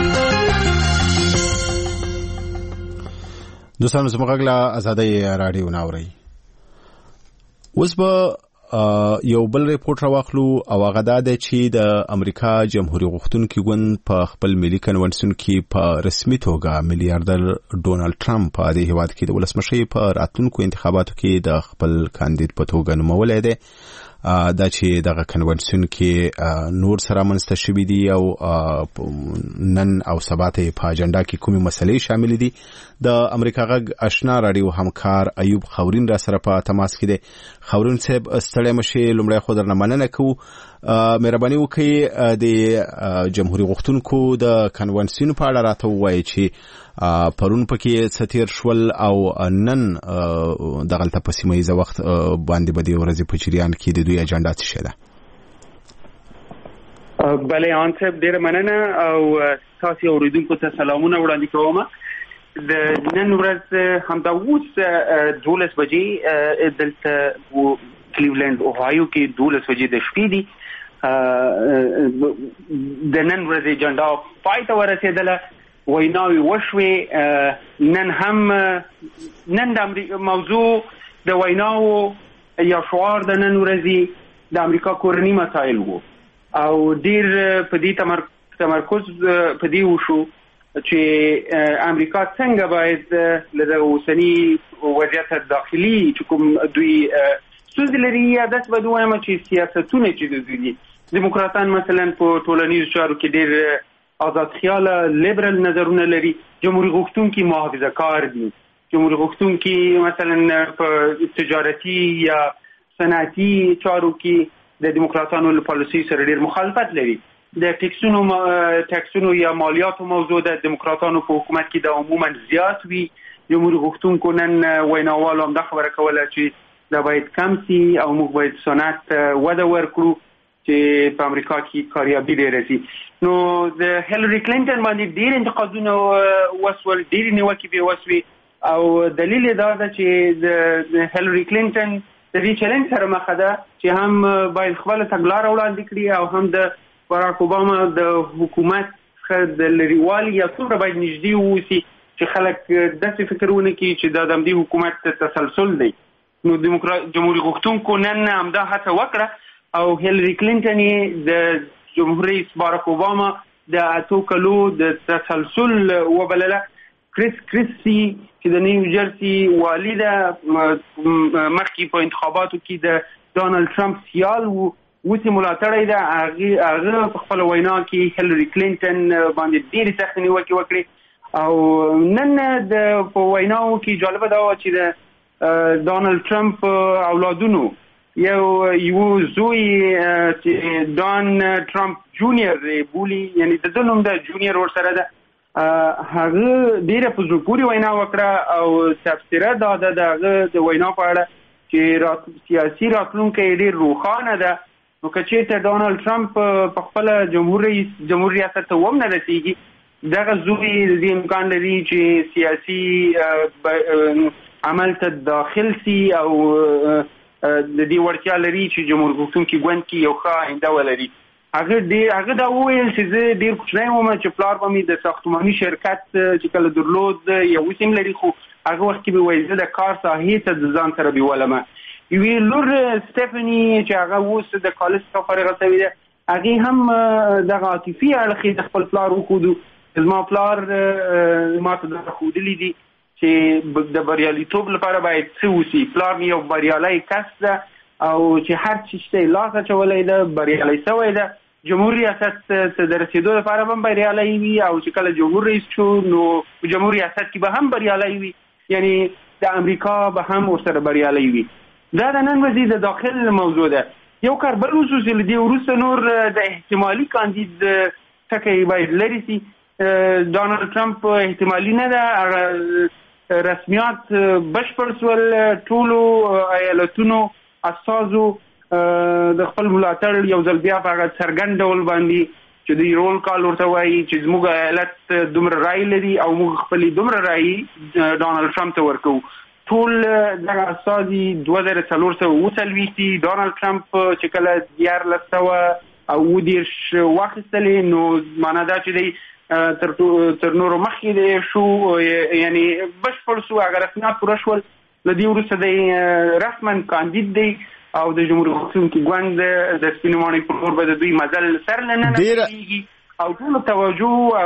دوستانو زموږ غږ له آزادۍ رادیو ناورئ. اوس به یو بل ریپورت راواخلو او هغه دا دی چې د امریکا جمهوریت غوښتونکي ګوند په خپل ملي کنونسیون کې په رسمي توګه میلیارډر ډونالد ټرمپ په دې هیواد کې د ولسمشر په راتلونکو انتخاباتو کې د خپل کاندید په توګه نومولی دی. دا چې دغه کنونسیون کې نور سره منځته شوي دي او نن او سبا ته په اجنډا کې کومې مسلې شامل دي. د امریکا غږ آشنا رادیو همکار ایوب خورین را سره په تماس کې دی. خورین صاحب ستړی مشي، لومړی خو درنه مننه کوو. مهرباني وکړئ د جمهوریت غوښتونکو د کنونسیون په اړه راته ووایئ چې پرون پکې ستیر شول او نن دغلته په سیمه ییزه وخت باندې به د ورځې په جریان کې د دوی اجنډا څه شي ده؟ بله آن صاحب ډېره مننه او تاسو اوریدونکو ته سلامونه وړاندې کوم. د نن ورځ همدا اوس دولس بجې دلته کلیولند اوهایو کې دولس بجې د شپې دي. د نن ورځ اجنډا پای ته ورسېدله، ویناوي وشوې. نن هم نن د موضوع د ویناو یا شعار د نن ورځې د امریکا کورني مسایل وو او ډیر په دې تمرکز په دې وشو چې امریکا څنګه باید له اوسني وضعیت داخلي چې کوم دوی ستونزې لري یا داسې به ووایم چې سیاستونه چې د دوی دیموکراتان مثلا په ټولنیزو چارو کې ډیر آزاد خیاله لیبرل نظرونه لري، جمهوریت غوښتونکي محافظه کار دي، جمهوریت غوښتونکي مثلا په تجارتي یا صنعتي چارو کې د دیموکراتانو له پالیسي سره ډیر مخالفت لري. د ټیکسونو ټیکسونو یا مالیاتو موضوع د دیموکراتانو په حکومت کې د عموما زیات وي. جمهوریت غوښتونکو نن ویناوالو هم دا خبره کوله چې دا باید کم سي او موږ باید صنعت وده ورکړو. چې په امریکا کې کاریابي ډېره سي. نو د هیلری کلینټن باندې ډېر انتقادونه وسول، ډېر نیوکې به وسوي او دلیل دا ده چې د هیلری کلینټن د دې چیلنج سره مخ ده چې هم باید خپل تګلارې وړاندې کړي او هم د باراک اوباما د حکومت څخه د لرېوالي یا څومره باید نږدې واوسي چې خلک داسې فکر ونه کړي چې دا د همدې حکومت تسلسل دی. نو جمهوري غوښتونکو نن همدا هڅه وکړه او هیلری کلینټن یې د جمهور رئیس باراک اوباما د اتو کلو د تسلسل وبلله. کریس کریسي چې د نیو جرسي والي ده، مخکې په انتخاباتو کې د ډانلډ ټرمپ سیال و، اوس یې ملاتړی ده. هغه په خپله وینا کې هیلری کلینټن باندې ډېرې سختې نیوکې وکړې او نن د په ویناو کې جالبه دا وه چې د ډانلډ ټرمپ اولادونو یو یو زوی چې ډان ټرمپ جونیئر بولي، یعنی د ده نوم د جونیئر ورسره ده، هغه ډیره په زړه پورې وینا وکړه او تفسیره دا ده د هغه د وینا په اړه چې سیاسي راتلونکی ډېر روښانه ده. نو که چېرته ډانلډ ټرمپ په خپله جمهور رئیس جمهور ریاست ته هم نه رسېږي، دغه زوی د دې امکان لري چې سیاسي عمل ته داخل سي او د دې وړتیا لري چې جمهور غوښتونکي ګوند کې یو ښه آینده ولري. هغه ډېر هغه دا وویل چې زه ډېر کوچنی وم چې پلار به مې د ساختماني شرکت چې کله درلود یو اوس هم لري، خو هغه وخت کې به وایي زه د کار ساحې ته د ځان سره بیولم. یوې لور سټیفني چې هغه اوس د کالج څخه فارغه شوې ده، هغې هم دغه عاطفي اړخ د خپل پلار وښودو. زما پلار ما ته دا ښودلي دي چې د بریالیتوب لپاره باید څه وسي. پلار مې یو بریالی کس ده او چې هر څه چې یې لاس اچولی ده بریالی شوی ده. جمهور ریاست ته د رسېدو لپاره هم بریالی وي او چې کله جمهور رئیس شو نو په جمهور ریاست کې به هم بریالی وي، یعنی د امریکا به هم ورسره بریالی وي. دا د نن ورځې د داخل موضوع ده. یو کار بل اوسو چې له دې وروسته نور د احتمالي کاندید ټکی باید لرې سي. ډانلډ ټرمپ احتمالي نه ده، رسمیات بشپړ سول، ټولو ایالتونو استازو د خپل ملاتړ یو ځل بیا په هغه څرګند ډول باندې چې دوی رول کال ورته وایي چې زموږ ایالت دومره رای لري او موږ خپلې دومره رای ډانلډ ټرمپ ته ورکوو. ټول دغه استازي دوه زره څلور سوه اووه څلوېښت دي. ډانلډ ټرمپ چې کله دیارلس سوه او اووه دېرش واخیستلې، نو معنا دا چې دی تر نورو مخکې دی شو، یعنی بشپړ شو، هغه رسمیات پوره شول. له دې وروسته دی رسما کاندید دی او د جمهور غوښتونکي ګوند د سپینې ماڼۍ په لور به د دوی مزل سر له ننه کېږي او ټولو توجه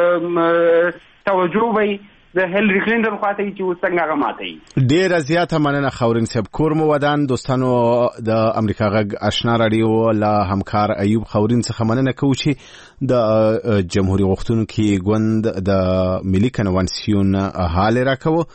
او توجه به د هیلری کلینټن خواته چې اوس څنګه هغه ماتوي. ډېره زیاته مننه خاورین صاحب. کور مو ودان. دوستانو د امریکا غږ آشنا راډیو له همکار ایوب خاورین څخه مننه کوو چې د جمهوري غوښتونکي ګوند د ملي کنونسیون حال راکوو.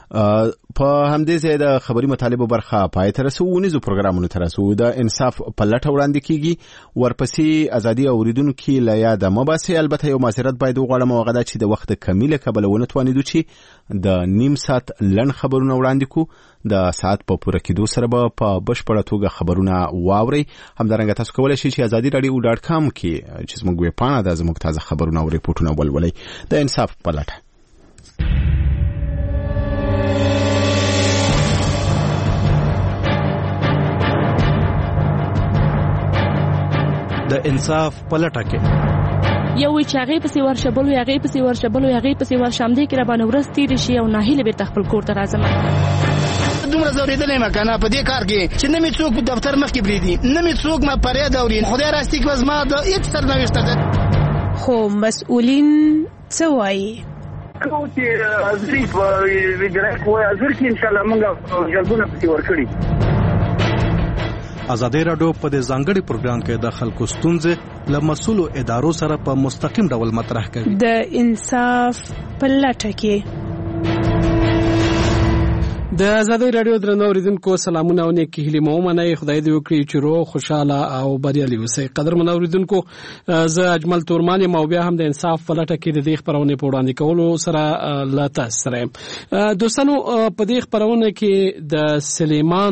په همدې ځای د خبري مطالبه برخه پای ته رسو. ونیزو پروګرامونو ته رسو. د انصاف په لټه وړاندې کیږي، ورپسې ازادي اوریدونکو له یاده مباسي. البته یو معذرت باید وغواړم او غدا چې د وخت کمیله کبل ونه توانیدو چې د نیم ساعت لن خبرونه وړاندې کو. د ساعت په پوره کېدو سره به په بشپړه توګه خبرونه واوري. همدارنګه تاسو کولای شئ چې ازادي رادیو ډاټ کام کې چې زموږ ویب پاڼه ده، زموږ تازه خبرونه او ریپورتونه ولولئ. د انصاف په لټه. د انصاف په لټه کې یو وی چې هغه پسې ورشبل وي، هغه پسې ورشبل وي، هغه پسې ورشم دي کې را باندې ورځ تیر شي او ناهیله به خپل کور ته راځم. دومره زوریدلې ما کنه په دې کار کې چې نه می څوک په دفتر مخ کې بریدي، نه می څوک ما پرې دا ورین. خدای راستي کې وز ما د هیڅ سرنوشت ده. خو مسؤلین څه وایي؟ کو چې ازري په ویډرک وای ازر کې ان شاء الله موږ جلبونه پسې ورکړي. ازادي رادیو په دې ځانګړي پروګرام کې د خلکو ستونزې له مسؤلو ادارو سره په مستقیم ډول مطرح کوي. د انصاف په لټه کې. د ازادي رادیو درنو اوریدونکو سلامونه او نیکی هیلې مو منئ. خدای دې وکړي چې روغ خوشاله او بریالي اوسئ. قدرمن اوریدونکو، زه اجمل تورمان یم او بیا هم د انصاف په لټه کې د دې خبرونه په وړاندې کولو سره لا تاسو سره. دوستانو، په دې خبرونه کې د سلیمان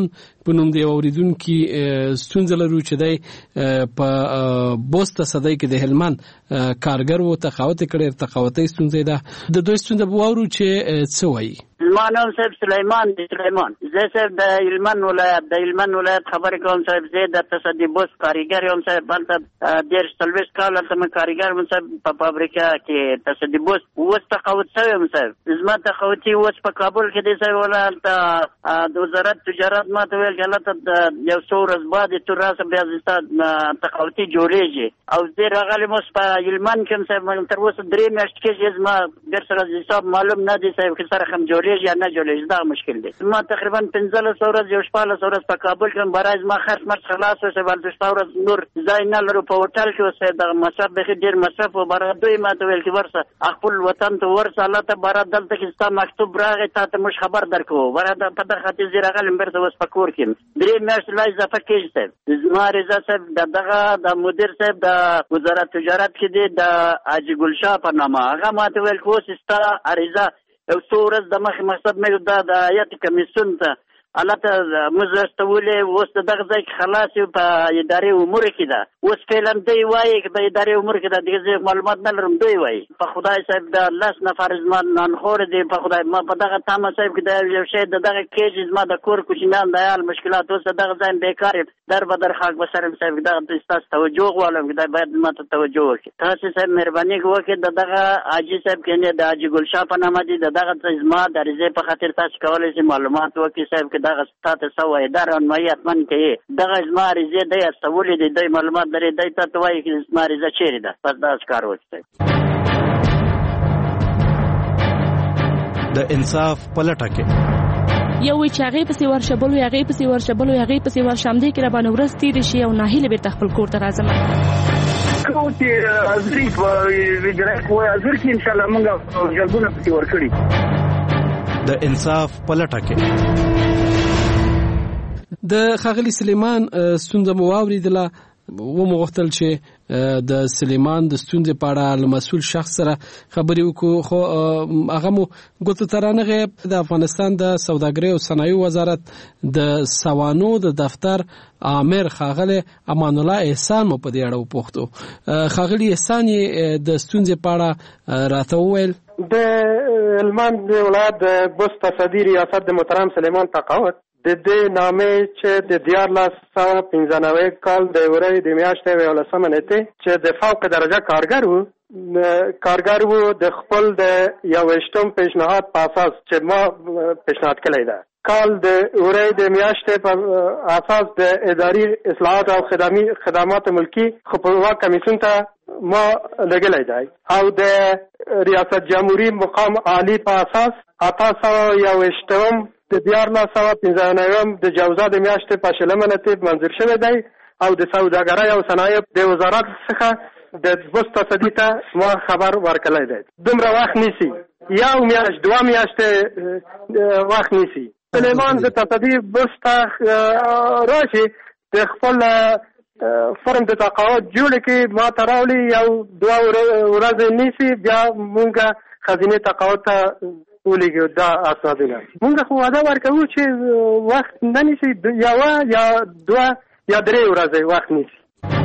په نوم دی اوریدونکو ستونزه لرو چې دی په بوسته صدای کې د هلمند کارګر وو تقاوت کړي تقاوتي ستونزه ده د دوی ستونزه وورو چې څه وایي ما نام صاحب سلیمان دی سلیمان زه صاحب د هلمند ولایت د هلمند ولایت خبرې کوم صاحب زه د تصدی بوس کاریګر یم صاحب هلته ډېر څلوېښت کاله هلته مې کاریګر یم صاحب په فابریکه کې تصدی بوس اوس تقاوت شوی یم صاحب زما تقاوتي اوس په کابل کې دی صاحب ولا هلته د وزارت تجارت ما ته ویل چې هلته یو څو ورځې بعد تو راسه بیا زه تقاوتي جوړېږي او زه راغلم اوس په هلمند کې یم صاحب تر اوسه درې میاشتې کېږي زما ډېر سره حساب معلوم نه دی صاحب که سره هم جوړېږي یا نه جوړېږي دا مشکل دی ما تقریبا پنځلس ورځې یو شپاړس ورځې په کابل کې برای زما خرڅ مرڅ خلاص و صاحب هلته شپه ورځ نور ځای نه لرو په هوټل کې اوس دغه مصرف بیخي ډېر مصرف و برای دوی ما ته ویل چې ورسه خپل وطن ته ورسه هلته برای دلته کې ستا مکتوب راغی تا ته موږ خبر درکوو برای په دغه خاطر زه راغلم بېرته اوس په کور کې درې میاشتې لا اضافه کېږي صاحب زما رضا صاحب د دغه د مدیر صاحب د وزارت تجارت کې دی د حاجي ګلشاه په نامه هغه ما ته ویل چې اوس ستا عریضه یو څو ورځ د مخې مقصد مې دا د هیات کمیسیون ته هلته موږ استولې اوس د دغه ځای کې خلاص یو په ادارې امورو کې ده اوس فعلا دوی وایي په ادارې امورو کې ده دغه زه معلومات نه لرم دوی وایي په خدای صاحب د لس نفر زما نانخور دي په خدای ما په دغه تامه صاحب کې د یو شی د دغه کېږي زما د کور کوچنیان د عیال مشکلات اوس دغه ځای بیکار در به در خاک بسر صاحب دغه ستاسو توجه غواړم چې باید ما ته توجه وکړي تاسو صاحب مهرباني وکړئ د دغه حاجي صاحب کې نه د حاجي ګلشاه په نامه دي د دغه زما د عریضې په خاطر تاسو کولی شئ معلومات وکړئ صاحب کې دغه تاسو سوای دا رانمایي اتمن کوي دغه زما عریضې دی استولې دی دوی معلومات لري دی ته وایي چې زما عریضه چیرې ده پس دا کار وکړئ د انصاف پلټه کې یو وی چې هغه پسې ورشبل وي هغه پسې ورشبل وي هغه پسې ورشمدې کې را باندې ورځ تیر شي او ناهیله به خپل کور ته راځم کوتي ازري وګړه کوه ازر کې ان شاء الله موږ جلبونه پسې ورکړي د انصاف پلټه کې د خاغلی سلیمان ستونزه مو واوریدله و مو غوښتل چې د سلیمان د ستونزې په اړه مسؤل شخص سره خبرې وکړو خو هغه مو ګوتو ترانغه د افغانستان د سوداګرۍ او صنایع وزارت د سوانو د دفتر امیر خاغلی امان الله احسان مو په دې اړه وپوښتو خاغلی احسان د ستونزې په اړه راته وویل د هلمند ولایت د بست تصدی ریاست د محترم سلیمان تقاوت د دې نامې چې د دیارلس سوه پنځه نوي کال د ورځې د میاشتې یولسمه نېټې چې د فوق درجه کارګر وو کارګر وو د خپل د یوویشتم پیشنهاد په اساس چې ما پیشنهاد کړی ده کال د ورځې د میاشتې په اساس د اداري اصلاحات او خدمي خدمات ملکی خپلواک کمیسیون ته ما لګلای دی او د ریاست جمهوریت مقام عالی په اساس اته سوه یوویشتم د دیارلس سوه پنځه نوي د جوزا د میاشتې په شلمه نېټې منظور شوی دی او د سوداګرۍ او صنایع د وزارت څخه د بست تصدي ته ما خبر ورکړی دی دومره وخت نیسي یو میاشت دوه میاشتې وخت نیسي سلیمان د تصدي بست راشي د خپل فرم د تقاعد جوړ کې ما ته راولي یو دوه ورځې نیسي بیا مونږ خزینه تقاعد ته ولګو دا اساسونه موږ خو وعده ورکوو چې وخت نه نیسي یا یا دوه یا درې ورځې وخت نیسي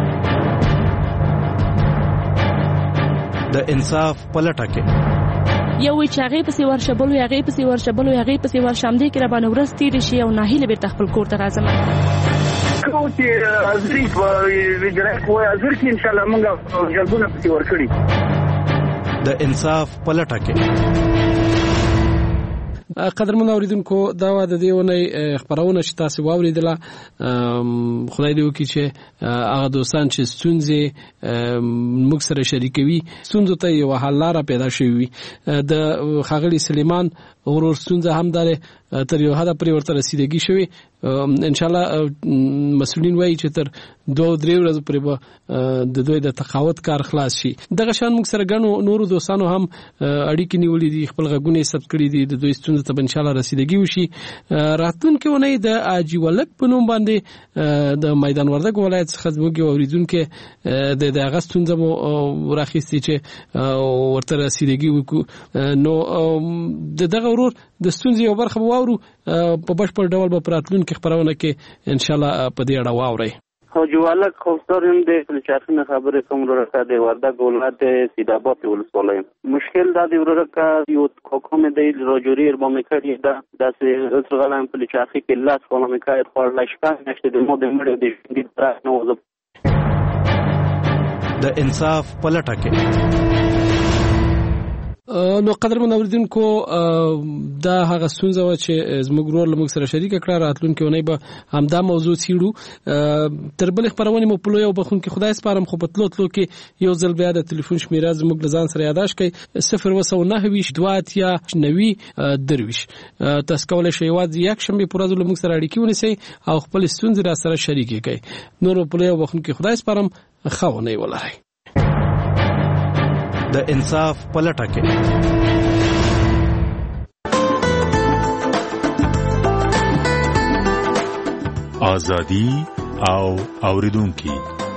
د انصاف پلټه کې یو وی چې هغه پسې ورشبل وي هغه پسې ورشبل وي هغه پسې ورشمدې کې را باندې ورځ تیر شي او ناهیله به خپل کور ته راځم کوتي ازري وګړه کوه ازر کې ان شاء الله موږ جلبونه پسې ورکړي د انصاف پلټه کې قدرمن اوریدونکو دا و د دیونې خبرونه چې تاسو واوریدله خدای دې وکړي چې هغه دوستان چې ستونزې موږ سره شریکوي ستونزو ته یو حل لاره پیدا شوي د خاغلی سلیمان ورور ستونزه هم داره تر یو حد پورې ورته رسیدګي شوی ان شاء الله مسؤلین وایي چې تر دوه درې ورځې پورې به د دوی د تقاوت کار خلاص شي دغه شان موږ سره ګڼو نورو دوستانو هم اړیکې نیولې دي خپل غږونه ثبت کړي دي د دوی ستونزې ته ان شاء الله رسیدګي وشي راتلونکي ونې د حاجي ولک په نوم باندې د میدان وردګ ولایت څخه زموږ اوریدونکو د دغه ستونزه مو راخیستي چې ورته رسیدګي وکړو نو دغه ورور د ستونزې یو برخه واورو په بشپړ ډول به پراتلونکو خبرونه کې ان شاء الله په دې اړه واوري. حاجواله خوستاریم د فلچاخینه خبره کوم ورکه د وردګ ولایت سیدآباد ولسوالۍ مشکل د دې ورکه یو حکومت د راجوري با میکړی دا د اسرائیل فلچاخی کې لاس کوم میکړی خو لشکا نشته د مو د مړ د دې طرف نو د انصاف پلټه کې نو قدر منوردونکو دا هغه ستونزه و چې زموږ ورور له موږ سره شریک کړه راتلونکي ونی به همدا موضوع څیړو تر بل خبرونه مو پلو یو بخون کې خدای سپارم خو په تلو تلو کې یو ځل بیا د ټلیفون شمیره زموږ لزان سره یاداش کړئ صفر وسو نه ویش دوات یا نوي درویش تاسو کولای شئ واځي یک شنبه پر ورځ له موږ سره اړیکې ونیسئ او خپل ستونزې را سره شریک کړئ نور پلو یو بخون کې خدای سپارم خاونې ولرئ. د انصاف پلټه کې ازادي او اوریدونکو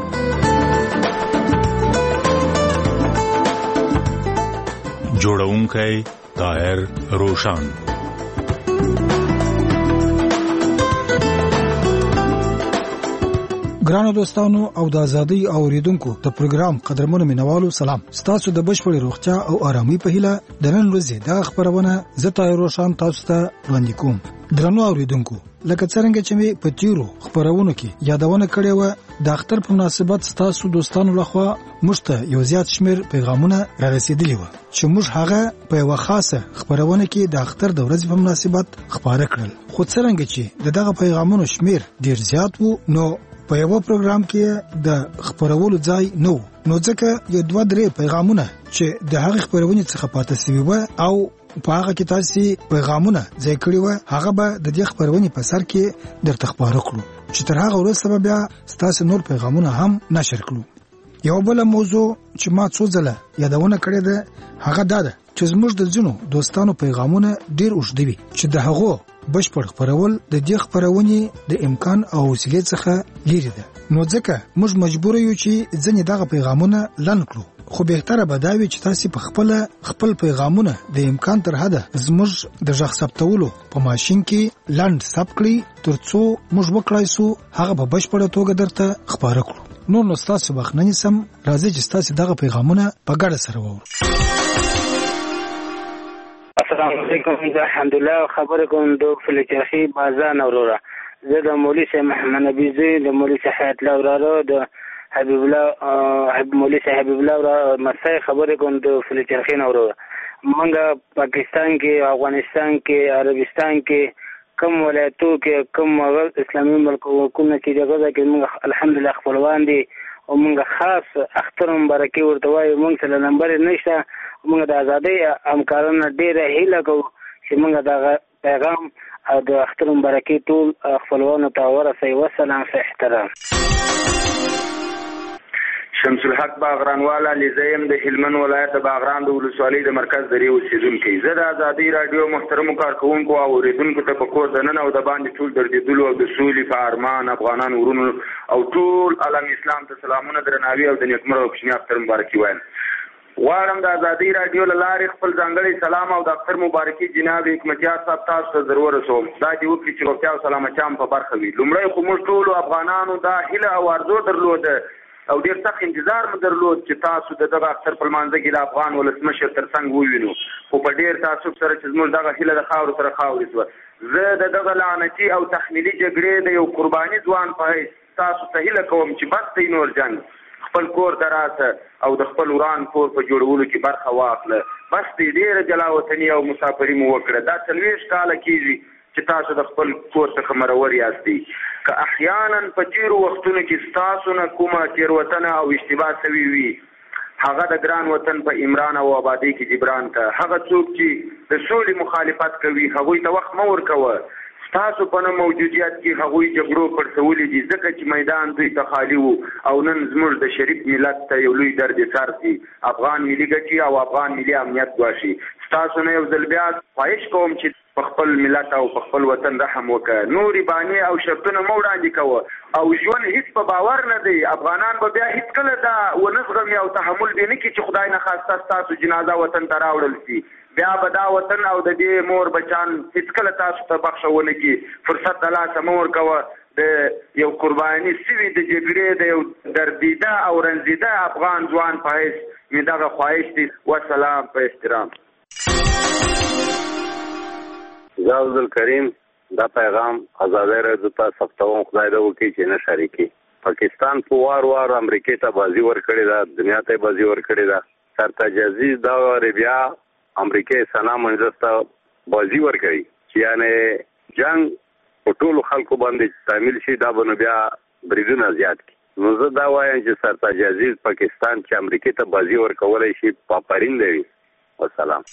جوړونکی طاهر روشان. ګرانو دوستانو او د ازادي اوریدونکو ته پروګرام قدرمنو مینوالو سلام. ستاسو د بشپړې روغتیا او آرامۍ په هیله د نن ورځې دا خبرونه زه طاهر روشان تاسو ته وړاندې کوم. درنو اوریدونکو لکه څنګه چې مې په تیرو خبرونو کې یادونه کړې و د اختر په مناسبت ستاسو دوستانو لخوا موږ ته یو زیات شمیر پیغامونه را رسیدلي و چې موږ هغه په یوه خاصه خبرونه کې د اختر د ورځې په مناسبت خبره کړل. خو څرنګه چې دغه پیغامونو شمیر ډیر زیات وو نو په یو پروګرام کې د خبرولو ځای نو نو ځکه یو دوه درې پیغامونه چې د هغه خبرونه څخه پاتې شوی و او په هغه کې تاسو پیغامونه ځای کړی و هغه به د دې خبرونه په سر کې درته خبرو کړو چې تر هغه وروسته بیا تاسو نور پیغامونه هم نشر کړو. یو بل موضوع چې ما څو ځله یادونه کړې ده هغه دا ده چې زموږ د ځینو دوستانو پیغامونه ډیر اوږد دي چې د هغو بشپړ خبرول د دې خبرونې د امکان او وسیلې څخه لري ده نو ځکه موږ مجبور یو چې ځنې دغه پیغامونه لن کړو. خو بهتره به دا وي چې تاسو په خپل خپل پیغامونه د امکان تر حده زموږ د ژغ ثبتولو په ماشين کې لند ثبت کړئ ترڅو موږ وکړای شو هغه په بشپړه توګه درته خبره کړو. نو نو تاسو بخننی سم راځي چې تاسو دغه پیغامونه په ګډه سره وورئ. السلام علیکم الحمدلله خبرکم دو فلچرخی بازان اورورا زه د مولوی صاحب محمد نبی زوی د مولوی صاحب حیات الله اورارو د حبیب الله مولوی صاحب حبیب الله اورارو مسای خبرکم دو فلچرخی اورورا منګه پاکستان کې افغانستان کې عربستان کې کم ولایتو کې کم اسلامي ملکونو کې دغه کې موږ الحمدلله خپلوان دي او موږ خاص اختر مبارکي ورته وایو موږ سره نمبر نشته موږ د ازادۍ همکارانو ډېره هیله کوو چې موږ دغه پیغام او د اختر مبارکي ټول خپلوانو ته ورسوي. وسلام فی احترام. شمس الحق باغرانواله لزیم د هلمند ولایت د باغران د ولسوالۍ د مرکز درې اوسیدونکی. زه د ازادي رادیو محترمو کارکونکو او اوریدونکو ته په کور دننه او د باندې ټول دردېدلو او د سولې په ارمان افغانان ورونو او ټول عالم اسلام ته سلامونه درناوي او د نیکمرغه او کوچني اختر مبارکي وایم. غواړم د ازادي رادیو له لارې خپل ځانګړی سلام او د اختر مبارکي جناب حکمتیار صاحب تاسو ته ضرور رسوم. دا دې وکړي چې روغتیا او سلامتیا هم په برخه وي. لومړی خو موږ ټولو افغانانو دا هیله او ارزو درلوده او ډېر سخت انتظار مو درلود چې تاسو د دغه اختر په لمانځه کې د افغان ولسمشر تر څنګ ووینو خو په ډېر تعصب سره چې زموږ دغه هیله د خاورو سره خاورې شوه. زه د دغه لعنتي او تحمیلي جګړې د یو قرباني ځوان په حیث تاسو ته هیله کوم چې بس دی نور جنګ خپل کور ته راسه او د خپل وران کور په جوړولو کې برخه واخله. بس دی ډېره جلا وطني او مسافري مو وکړه. دا څلوېښت کاله کېږي چې تاسو د خپل کور څخه مرور یاستئ. که احیانا په تیرو وختونو کې ستاسو نه کومه تېروتنه او اشتباه سوي وي هغه د ګران وطن په عمران او آبادۍ کې جبران که. هغه څوک چې د سولې مخالفت کوي هغوی ته وخت مه ورکوه. ستاسو په نه موجودیت کې هغوی جګړو پړسولي دي ځکه چې میدان دوی ته خالي وو او نن زموږ د شریف ملت ته یو لوی درد سر دي. افغان ملي ګټې او افغان ملي امنیت ګواښي. تاسو نه یو ځل بیا خواهش کوم چې په خپل ملت او په خپل وطن رحم وکړه. نوري باندې او شرطونه مو وړاندې کوه او ژوند هیڅ په باور نه دی. افغانان به بیا هیڅ کله دا ونزغمي او تحمل به نه کړي چې خدای نه خواسته ستاسو جنازه وطن ته راوړل شي. بیا به دا وطن او د دې مور بچان هیڅ کله تاسو ته بخښونه کړي. فرصت د لاسه مه ورکوه. د یو قرباني سوي د جګړې د یو دردیده او رنځیده افغان ځوان په حیث مې دغه خواهش دی. والسلام په احترام. زه عبدالکریم دا پیغام ازادۍ راډیو ته ثبتوم. خدای دې وکړي چې نه شریکي. پاکستان په وار وار امریکې ته بازي ورکړې ده، دنیا ته بازي ورکړې ده. سرتاج عزیز دا عربیا امریکې سنا منځ ته بازي ورکړي چې یعنی جنگ په ټولو خلکو باندې شامل شي. دا به نو بیا بریدونه زیات کړي. نو زه دا وایم چې سرتاج عزیز پاکستان چې امریکې ته بازي ورکولی شي پاپرین دی. والسلام.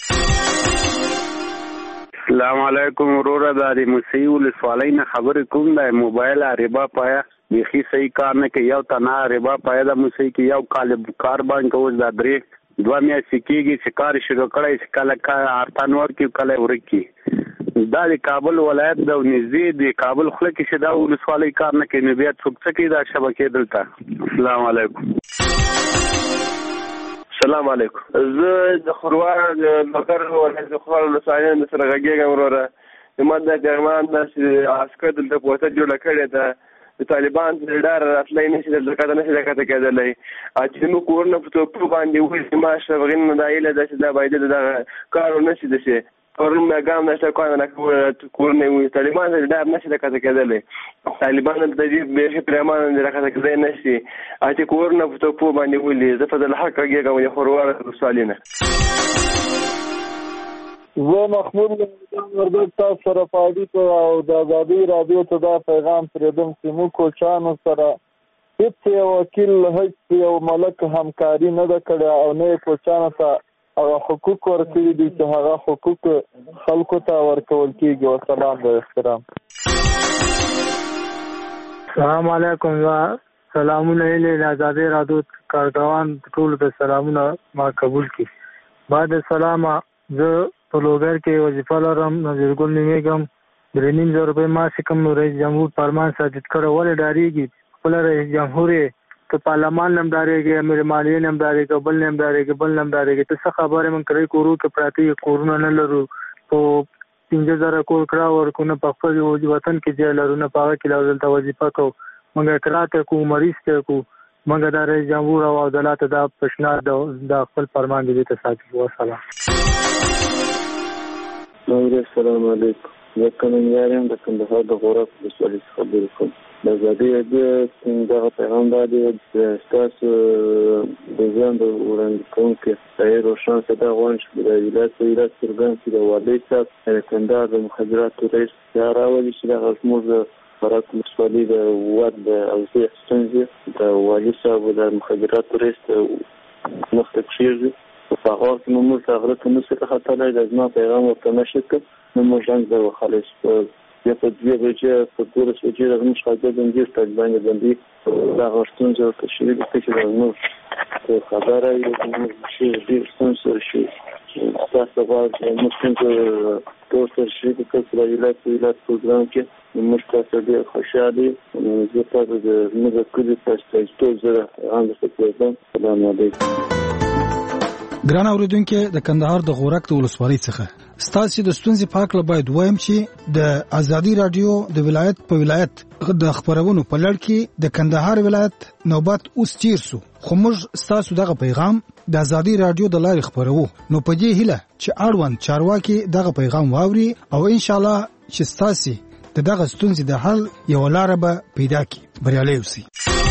السلام علیکم وروره. د موسیقي ولسوالۍ نه خبرې کوم. د موبایل ربا پایا بیخي صحیح کار نه کوي. یو تنه ربا پایا د موسیقي یو کال کار باندې کوي. دا درې دوه میاشتې کېږي چې کار شروع کړی چې کله کار ارتان ورکړي کله ورکړي. دا د کابل ولایت د نږدې د کابل خوله کې چې دا ولسوالۍ کار نه کوي نو بیا څوک څه کوي دا شبکې دلته. السلام علیکم. السلام علیکم. زه د خروار د مقر ولایت د خروار ولسوالۍ نه سره غږیږم وروره. زموږ د ګرمان داسې عسکر دلته پوسټه جوړه کړې ده. د طالبان د ډار راتلی نه شي دلته کته نه شي دلته کېدلی. چې زموږ کورونه په توپو باندې وایي معاش بغیر نه دا هیله ده چې دا باید دغه کار ونه شي داسې پرون مې ګام نشته کورونه کورونه وایي طالبان د ډار نه شي دلته کېدلی. طالبان دلته دې بیخي پرېمانه دلته کېدلی نه شي چې کورونه په توپو باندې ولي. زه فضل حق غږیږم د خروار ولسوالۍ نه. زه محمود وردګ تاسو سره په اړیکه او د ازادۍ راډیو ته دا پیغام پرېږدم چې موږ کوچانو سره هېڅ یو وکیل هېڅ یو ملک همکاري نه ده کړې او نه یې کوچانو ته هغه حقوق ورکړي دي چې هغه حقوق خلکو ته ورکول کېږي. والسلام په احترام. السلام علیکم. سلامونه د ازادۍ راډیو کارګران ټولو ته سلامونه ما قبول کړي. بعد سلامه زه په لوګر کې وظیفه لرم. نظرګل نومیږم. درې نیم زره روپۍ معاش کوم. رئیس جمهور فرمان صادق کړی. ولې ډارېږي؟ خپله رئیس جمهور یې ته پارلمان نه هم ډارېږي، امیر مالیې نه هم ډارېږي، بل نه هم ډارېږي، بل نه هم ډارېږي. ته څه خبرې موږ کړی کورو کې پراته کورونه نه لرو. په پنځه زره کور کړه ورکو نه په خپل وطن کې ځای لرو نه په هغه کې دلته وظیفه کوو. موږ اقرار ته کوو، مریض ته کوو. موږ دا رئیس جمهور او عدالت دا پیشنهاد د خپل فرمان دې ته ساتي. والسلام. السلام علیکم. زه کندهار یم. د کندهار د غورک ولسوالۍ څخه خبرې کوم. د ازادۍ راډیو دغه پیغام دا دی چې ستاسو د ځان د وړاندې کوونکي طاهر روشن صاحب غواړي چې د ولایت په ولایت څرګند چې د والي صاحب د کندهار د مخابراتو رئیس راولي چې دغه زموږ د غورک ولسوالۍ د وارد د اوضاع ستونزې د والي صاحب د مخابراتو رئیس ته مخته کېږي. په هغه وخت کې موږ ته غره ته نشو راختلی. د زما پیغام ورته نشي کړ نو موږ جنګ ته وخلی چې بیا په دوه بجې په دولس بجې د زموږ شاګردان ډېر طالبان یې بندي دغه ستونزې ورته شوي دي چې د زموږ خبره یې زموږ ډېر ستونزې سره شوي. تاسو غواړئ موږ څنګه ټول سره شریک کړو چې د ولایت په ولایت پروګرام کې موږ تاسو ډېر خوشحاله یو. زه تاسو د زموږ د کلي په استازیتوب زه هم درته پرېږدم. سلام علیکم. ګران اوریدونکو د کندهار د غورک د ولسوالۍ څخه ستاسو د ستونزې په اړه باید وایم چې د ازادي رادیو د ولایت په ولایت د خبرونو په لړ کې د کندهار ولایت نوبت اوس تیر سو. خو موږ ستاسو دغه پیغام د ازادي رادیو د لارې خبرو. نو په دې هیله چې اړوند چارواکي دغه پیغام واوري او ان شاء الله چې ستاسو د دغه ستونزې د حل یو لار به پیدا کړي. بریالي اوسئ.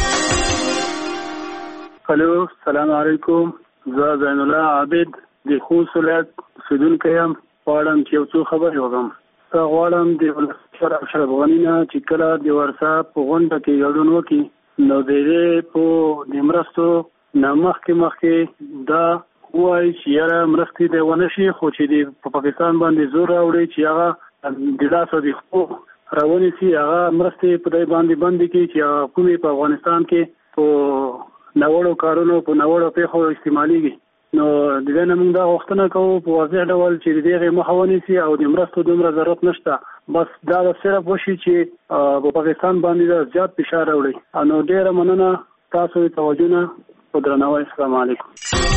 الو السلام علیکم. زه زین الله عابد د خوست ولایت اوسېدونکی یم. غواړم چې یو څو خبرې وکړم. زه غواړم د ولسمشر اشرف غني نه چې کله د ورسا په غونډه کې ګډون وکړي نو د دې په د مرستو نه مخکې مخکې دا وایي چې یاره مرستې دی ونه شي خو چې د په پاکستان باندې زور راوړي چې هغه د لاسو د خپو راونیسي هغه مرستې په دې باندې بندې کړي چې هغه کومې په افغانستان کې په نوړو کارونو په نوړو پیښو استعماليږي. نو د دې نه موږ دا غوښتنه کوو په واضح ډول چې د دې مخه ونیسي او د مرستو دومره ضرورت نشته، بس دا صرف وشي چې په پاکستان باندې زیات فشار راوړي. نو ډیره مننه تاسو توجه نه او درناوی. السلام علیکم.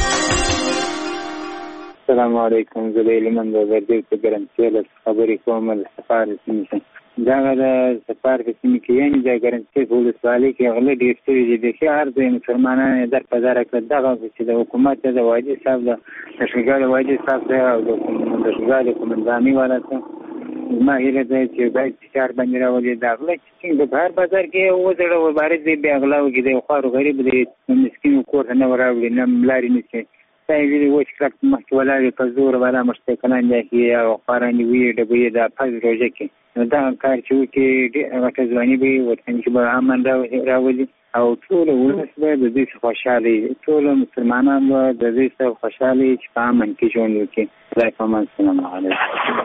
السلام علیکم. زه د هلمند د زرګر په ګرمسېل خبرې کوم د سفار سیمې. دغه د سفار په سیمې کې یعنې د ګرمسېل په ولسوالۍ کې غله ډېر شوي دي. بیخي هر ځای مسلمانان یې در په دره کړه. دغه چې د حکومت د واجد صاحب د تشکیل واجد صاحب ته او د تشکیل قومنداني والا ته زما هیله ده چې باید فشار باندې راولي. د غله چې څنګه په بهر بازار کې وزړه وبارز دی، بیا غلا وکړي، د خوارو غریب دی، مسکین کور ته نه وراوړي، نه ملارې نیسي. دا یې ویلي وچ کلک مخکې ولاړې په زور والا مشته کلان دی کې او خوارانې وي ډبویې د پز روژه کې. نو دغه کار چې وکړي ډېر غټه ځواني به وي، وطن کې به امن راولي او ټول ولس به د دې څخه خوشحاله وي، ټول مسلمانان به د دې څخه خوشحاله وي چې په امن کې ژوند وکړي. خدای په امان. السلام علیکم.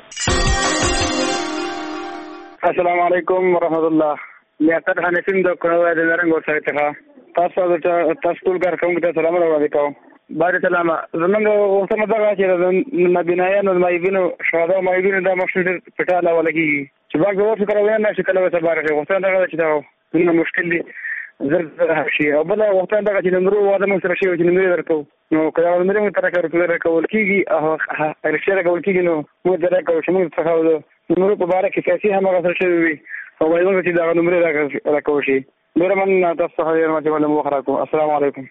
السلام علیکم ورحمت الله. لیاقت حنفیم د کونړ د نرنګ ورسره څخه تاسو ته تاسو ټول کارکوونکو ته سلام وړاندې کوم. باري سلامه. زمونږ غوښتنه دغه چې د نابینایانو د مایبینو شهدا او مایبینو دا مخکې ډېر پټاله ولګېږي چې باک به ورته کله ویل نه شي کله به سبا راشي. غوښتنه دغه ده چې دا څومره مشکل دي زر زر حل شي. او بله غوښتنه دغه چې نمرو واده موږ سره شوي چې نمرې درکوو، نو که دا نمرې موږ ته راکول کېږي او رښتیا راکول کېږي نو موږ ته راکوو چې موږ څخه د نمرو په باره کې سیاسي هم هغه سره شوي وي او باید موږ چې دغه نمرې راکول شي. ډېره مننه تاسو څخه ډېر ما چې معلوم وخت راکړو. السلام علیکم.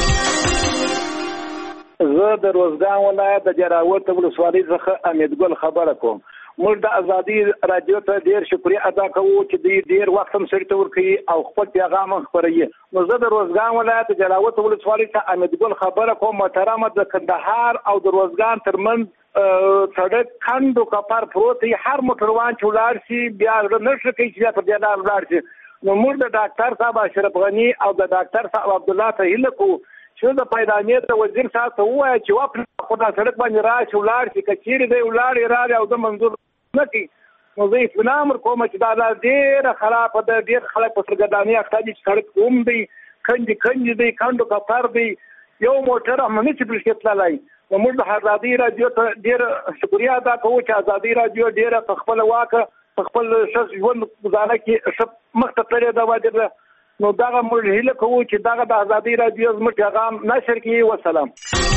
زه د روزګان ولایت د جراوت ولسوالۍ څخه امیدګل خبره کوم. موږ د ازادي رادیو ته ډېر شکریه ادا کوو چې دوی ډېر وخت هم سړي ته ورکوي او خپل پیغام هم خپروي. نو زه د روزګان ولایت د جراوت ولسوالۍ ته امیدګل خبره کوم. محترمه د کندهار او د روزګان ترمنځ سړک کند او کپر پروت دی. هر موټروان چې ولاړ شي بیا نه ښه کوي چې پر دې لار ولاړ شي. نو موږ د ډاکټر صاحب اشرف غني او د ډاکټر صاحب عبدالله ته هیله کوو چې د پیدانې ته وزیر صاحب ته ووایه چې واپس خو دا سړک باندې راشي ولاړ شي. که چیرې دی ولاړ راغی او د منظور نه کوي نو زه اطمینان ورکوم چې دا دا ډېره خرابه ده. ډېر خلک په سرګردانۍ اخته دي چې سړک کوم دی، کندې کندې دی، کندو کپر دی، یو موټر هم نه شي پرې تللی. نو موږ د ازادي رادیو ته ډېر شکریه ادا کوو چې ازادي رادیو ډېره په خپله واکه په خپل شخص ژوند ګزاره کې ښه مخته تللې ده واجب. نو دغه موږ هیله کوو چې دغه د ازادي رادیو زموږ پیغام نشر کړي. وسلام.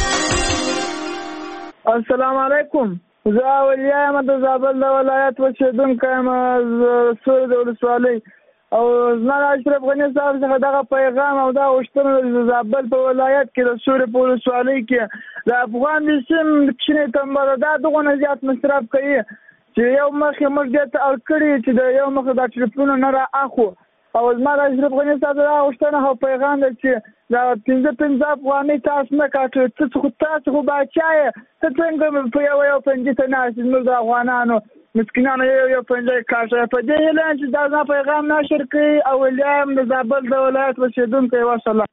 السلام علیکم. زه اولیا یم د زابل د ولایت اوسېدونکی یم، سورې د ولسوالۍ. او زما د اشرف غني صاحب څخه دغه پیغام او دا غوښتنه د زابل په ولایت کې د سورې په ولسوالۍ کې د افغان د سیم کوچنۍ تمبره دا دغونه زیات مصرف کوي چې یو مخکې موږ دې ته اړ کړي چې د یو مخ دا ټلیفونونه نه را اخو. او زما د اشرف غني صاحب دا غوښتنه او پیغام دی چې دا پنځه پنځه افغانۍ تاسو نه کاټو، ته خو تاسو خو باچا یې، ته څنګه په یو یو پنځه ته ناست زموږ د افغانانو مسکینانو یو یو پنځه کاټو. په دې هیله چې دا زما پیغام نشر کړي. او ولیا یم د زابل د ولایت اوسېدونکی. وسلام.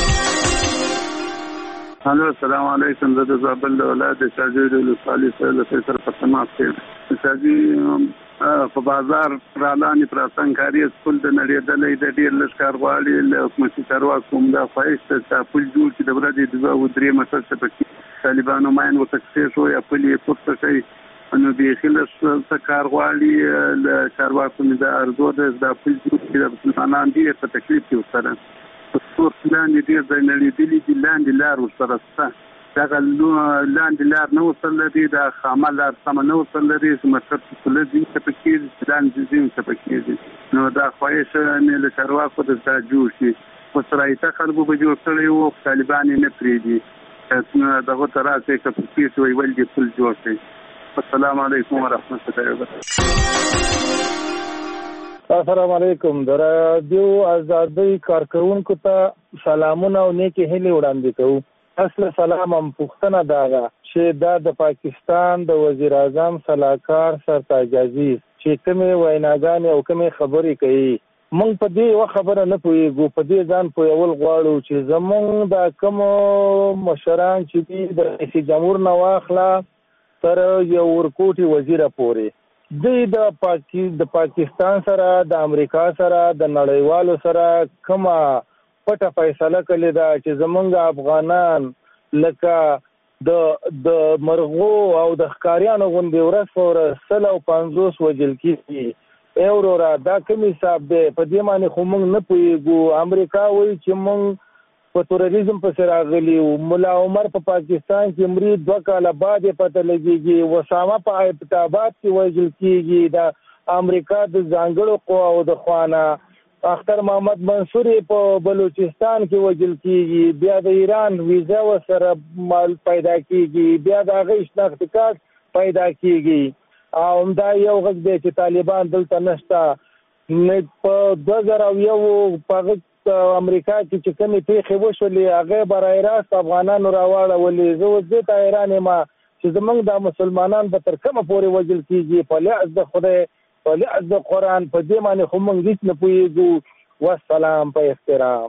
الو السلام علیکم. زه د زابل د ولایت د شاجوی د ولسوالۍ سره سره په تماس کې یم. شاجوی په بازار رالانې پر اسانکاري سکول د نړېدلې د ډېر لږ کار غواړي له حکومتي چارواکو همدا خواهش ته چې پل جوړ کړي. د ورځې دوه او درې مسل څه پکې طالبانو ماین وتکسیر شو یا پل یې پورته کوي. نو بیخي لږ څه کار غواړي له چارواکو مې د ارزو ده دا پل جوړ کړي. د مسلمانان ډېر په تکلیف کې ورسره په سور لاندې ډېر ځای نړېدلي دي، لاندې لار ورسره شته. دغه لاندې لار نه ورسره لري، دا خامه لار سمه نه ورسره لري چې مطلب چې پوله ځینې څه پکې دي چې لاندې ځینې څه پکې دي. نو دا خواهش مې له چارواکو د دا جوړ شي. اوس رایته خلکو به جوړ کړی وو، طالبان یې نه پرېږدي. دغو ته راسئ که پکې شي وایي ولې دې پل جوړ کړئ. السلام علیکم ورحمت الله وبرکاته. السلام علیکم. د رادیو ازادۍ کارکوونکو ته سلامونه او نیکې هیلې وړاندې کوو. اصل سلام هم پوښتنه داغه چې دا د پاکستان د وزیر اعظم سلاکار سرتاج عزیز چې کومې ویناګانې او کومې خبرې کوي موږ په دې یوه خبره نه پوهېږو. په دې ځان پوهول غواړو چې زموږ دا کوم مشران چې دي د رئیس جمهور نه واخله تر یو ورکوټي وزیره پورې دوی د پاکی د پاکستان سره د امریکا سره د نړیوالو سره کومه پټه فیصله کړې ده چې زمونږ افغانان لکه د د مرغو او د ښکاریانو غوندې ورځ په ورځ سل او پنځوس وژل کېږي اورورا دا کوم حساب دی په دې باندې خو موږ نه پوهېږو امریکا وایي چې موږ په تروریزم پسې راغلي وو ملا عمر په پاکستان کې مري دوه کاله بعد یې پته لګېږي وسامه په ایبټاباد کې وژل کېږي د امریکا د ځانګړو قواو د خوانه اختر محمد منصور په بلوچستان کې وژل کېږي بیا د ایران ویزا ورسره مال پیدا کېږي بیا د هغه شناختي کارت پیدا کېږي او همدا یو غږ دی چې طالبان دلته نشته په دوه زره او یو په هغه امریکا کې چې کومې پیښې وشولې هغه برای راست افغانانو راواړولې زه اوس دې ته حیران یم چې زموږ دا مسلمانان به تر کومه پورې وژل کېږي په لحاظ د خدای ولعز د قرآن په دې باندې خو موږ هیڅ نه پوهېږو والسلام په احترام.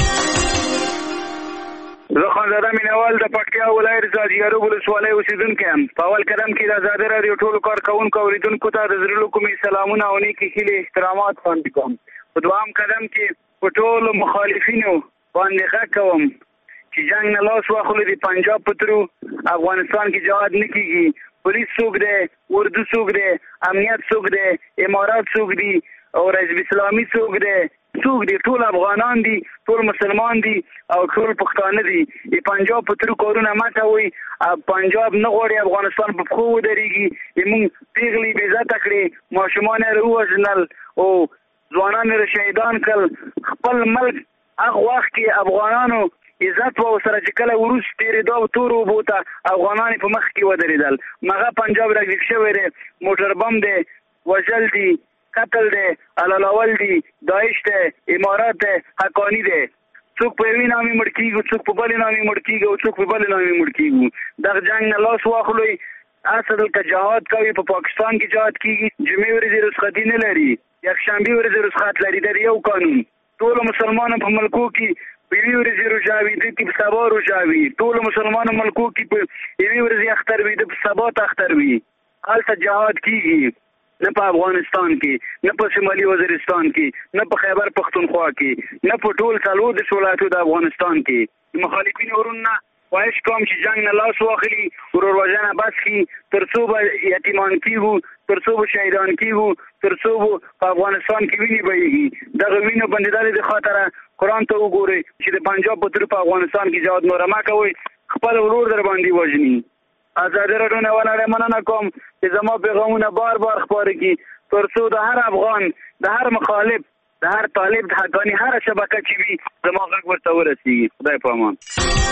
زه خانزاده مینوال د پکتیا ولایت ځاځیګرو ولسوالۍ اوسېدونکی یم. په اول قدم کې د ازادي راډیو ټولو کارکوونکو اورېدونکو ته د زړه له کومې سلامونه او نیکې هیلې احترامات وړاندې کوم. په دوهم قدم کې په ټولو مخالفینو باندې غږ کوم چې جنګ نه لاس واخلو د پنجاب په ترو افغانستان کې جهاد نه کېږي. پولیس څوک دی اردو څوک دی امنیت څوک دی امارات څوک دی او حزب اسلامي څوک دی څوک دی ټول افغانان دي ټول مسلمان دي او ټول پښتانه دي. د پنجاب په ترو کارونه مه کوئ. پنجاب نه غواړي افغانستان په پښو ودرېږي. موږ پیغلې بې عزته کړې ماشومان یې راووژنل او ځوانان یې شهیدان کړل. خپل ملک هغه وخت کې افغانانو عزت و سره چې کله وروس تېرېدا او تورو اوبو ته افغانان په مخ کې ودرېدل. مغه پنجاب راګډ شوی دی موټر بم دی وژل دی قتل دی حلالول دی داعش دی امارات دی حقانی دی. څوک په یوې نامې مړ کېږي څوک په بلې نامې مړ کېږي او څوک په بلې نامې مړ کېږي. دغه جنګ نه لاس واخلئ. هسه دلته جهاد کوي په پاکستان کې جهاد کېږي. جمعې ورځې رخصتي نه لري یکشنبې ورځې رخصت لري. دا یو قانون ټولو مسلمانانو په ملکو کې په یوې ورځې روژه وي دې کې په سبا روژه وي. ټولو مسلمانو ملکو کې په یوې ورځې اختر وي د په سبا ته اختر وي. هلته جهاد کېږي نه په افغانستان کې نه په شمالي وزیرستان کې نه په خیبر پښتونخوا کې نه په ټول څلور دېرش ولایتو د افغانستان کې. مخالفینو ورونه خواهش کوم چې جنګ نه لاس واخلي ورور وژنه بس کړي تر څو به یتیمان کېږو تر څو به شهیدان کېږو تر څو به په افغانستان کې وینې بهېږي. دغه وینو بندېدلې د خاطره قرآن ته وګورئ چې د پنجاب په ترو په افغانستان کې جهاد نوره مه کوئ خپل ورور در باندې وژني. ازادي راډیو نه ولاړې مننه کوم چې زما پیغامونه بار بار خپاره کړي تر څو د هر افغان د هر مخالف د هر طالب د حقاني هره شبکه چې وي زما غږ ورته ورسېږي. خدای په امان.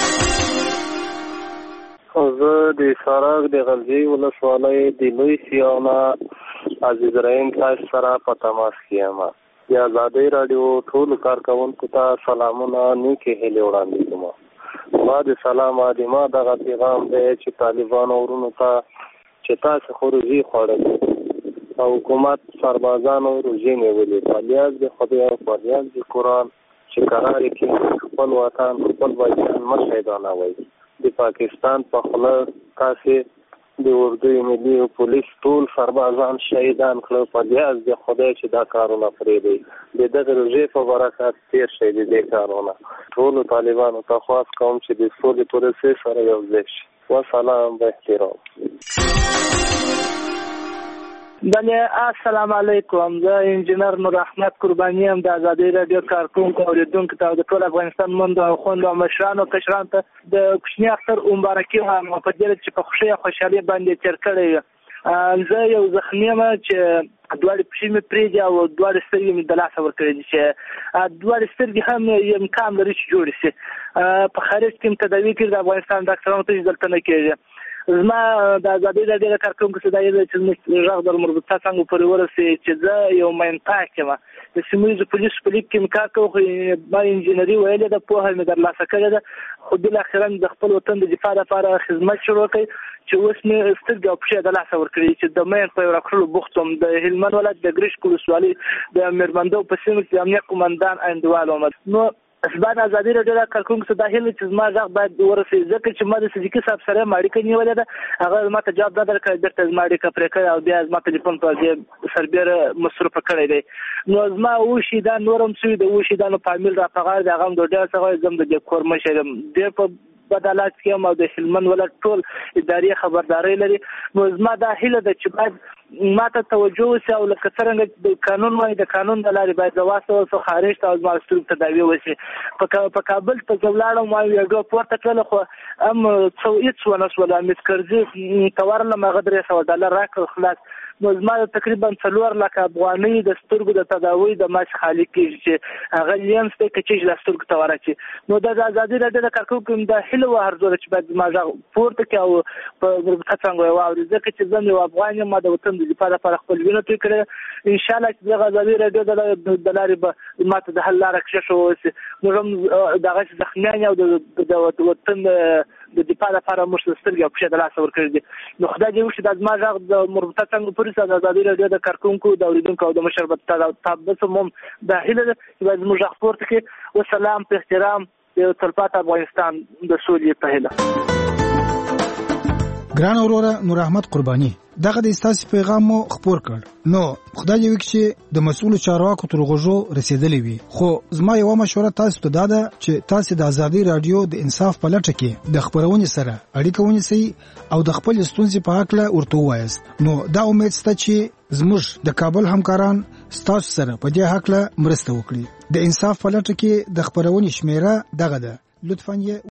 زه د سارک د غلجي ولسوالۍ د لوی سیانا عزیز رحیم صاحب سره په تماس کې یم. د ازادي راډیو ټولو کارکوونکو ته سلامونه نیکې هیلې وړاندې کوم. ما د سلام د ما دغه پیغام دی چې طالبانو ورونو ته چې تاسو خو روژې خوړلې او حکومت سربازانو روژې نیولې په لیاز د خدای او په لیاز د قرآن چې قرار کې خپل وطن خپل بچیان مه شهیدانوئ. د پاکستان په خوله تاسې د اردو ملي او پولیس ټول سربازان شهیدان کړل په لیاز د خدای چې دا کارونه پرېږدئ. د دغه روژې په برکت تېر شئ د دې کارونه. ټولو طالبانو ته خواست کوم چې د سولې پروسې سره یو ځای شي. وسلام به احترام. بله السلام علیکم. زه انجینر نور احمد قربانی یم د ازادي راډیو کارکونکو اوریدونکو ته د ټول افغانستان موندو او خوندو او مشرانو کشرانو ته د کوچني اختر مبارکي وایم په دې چې په خوښۍ او خوشحالۍ باندې تېر کړی. زه یو زخمي یم چې دواړې پښې مې پرېږدي او دواړې سترګې مې د لاسه ورکړې دي چې دواړې سترګې هم امکان لري چې جوړې شي. په خارج کې هم تداوي کړي د افغانستان ډاکټرانو ته دلته نه کېږي. زما د ازادي راډیو د کارکوونکو څخه دا یو چې زموږ غږ در مربوطه څنګه پورې ورسېږي چې زه یو منطق یم د سیمه ییزو پولیسو په لیک کې مې کار کوم خو ما انجینري ویلې ده پوهه مې ترلاسه کړې ده خو بالاخره د خپل وطن د دفاع لپاره خدمت شروع کړی چې اوس مې سترګې او پښې د لاسه ورکړي چې د مین په راکړلو بوخت وم. د هلمند ولایت د ګرشک ولسوالۍ د میرمندو په سیمه کې د امنیت قومندان انډیوال وم. نو اسبان ازادي راډیو د کارکونکو څخه دا هیله چې زما غږ باید ورسېږي ځکه چې ما د صدیقي صاحب سره هم اړیکه نیولې ده هغه ما ته جواب نه درکړی بېرته زما اړیکه پرې کړې او بیا زما ټلیفون په دې سربیره مصروفه کړی دی. نو زما اووه شهیدان نور هم شوي د اووه شهیدانو فامیل راپغار دی هغه هم د ډېر څخه زه هم د دې کور مشر یم. ډېر په بدلات کې او د هلمند ولایت ټول اداري خبرداري لري. نو زما دا هیله ده چې باید ماته توجه وشي او لکه څنګه د قانون وایي د قانون د لارې باید د واسطه څخه خارج ته زما ستونزې تداوي وشي. په کابل ته زه ولاړم ما یو پورته کړله خو هم څه هېڅ ونه شول. امید کرزي ته ورغلم هغه درې سوه ډالر راکړل خلاص. نو زما تقریبا څلور لکه افغانۍ د سترګو د تداوي د ما څخه خالي کېږي چې هغه لینس دی که چې له سترګو ته ورچي. نو د ازادي راډیو د کارکوونکو د هیله و هرزو چې باید زما غږ پورته کړي او په رابطه څنګه واوري ځکه چې زه یو افغان یم. ما د وطن د دفاع لپاره خپل وینه توی کړې. انشاءالله چې دغه ازادي راډیو د لارې به ماته د حل لاره کشف وشي. موږ هم دغه زخمیان او د وطن د دفاع لپاره موږ سترګې او پښې د لاسه ورکړي دي. نو خدای دې وکړي دا زما غږ د مربوطه څنګه پولیس د ازادي راډیو د کارکوونکو د اورېدونکو او د مشر تاسو هم دا هیله ده چې باید موږ غږ پورته کړي. وسلام په احترام د تلپاتې افغانستان د سولې په هیله. ګران وروره نور احمد قرباني دغه د استاسي پیغام مو خپور کړ. نو خدای دې وکړي چې د مسؤل چارواکو تر غوږو رسیدلې وي. خو زما یو مشوره تاسو ته دا ده چې تاسو د ازادي رادیو د انصاف په لټه کې د خبرونې سره اړیکه ونیسئ او د خپل ستونزې په حق ورته ووایاست. نو دا امید شته چې زموږ د کابل همکاران ستاسو سره په دې حق مرسته وکړي. د انصاف په لټه کې د خبرونې شمیره دغه ده. لطفاً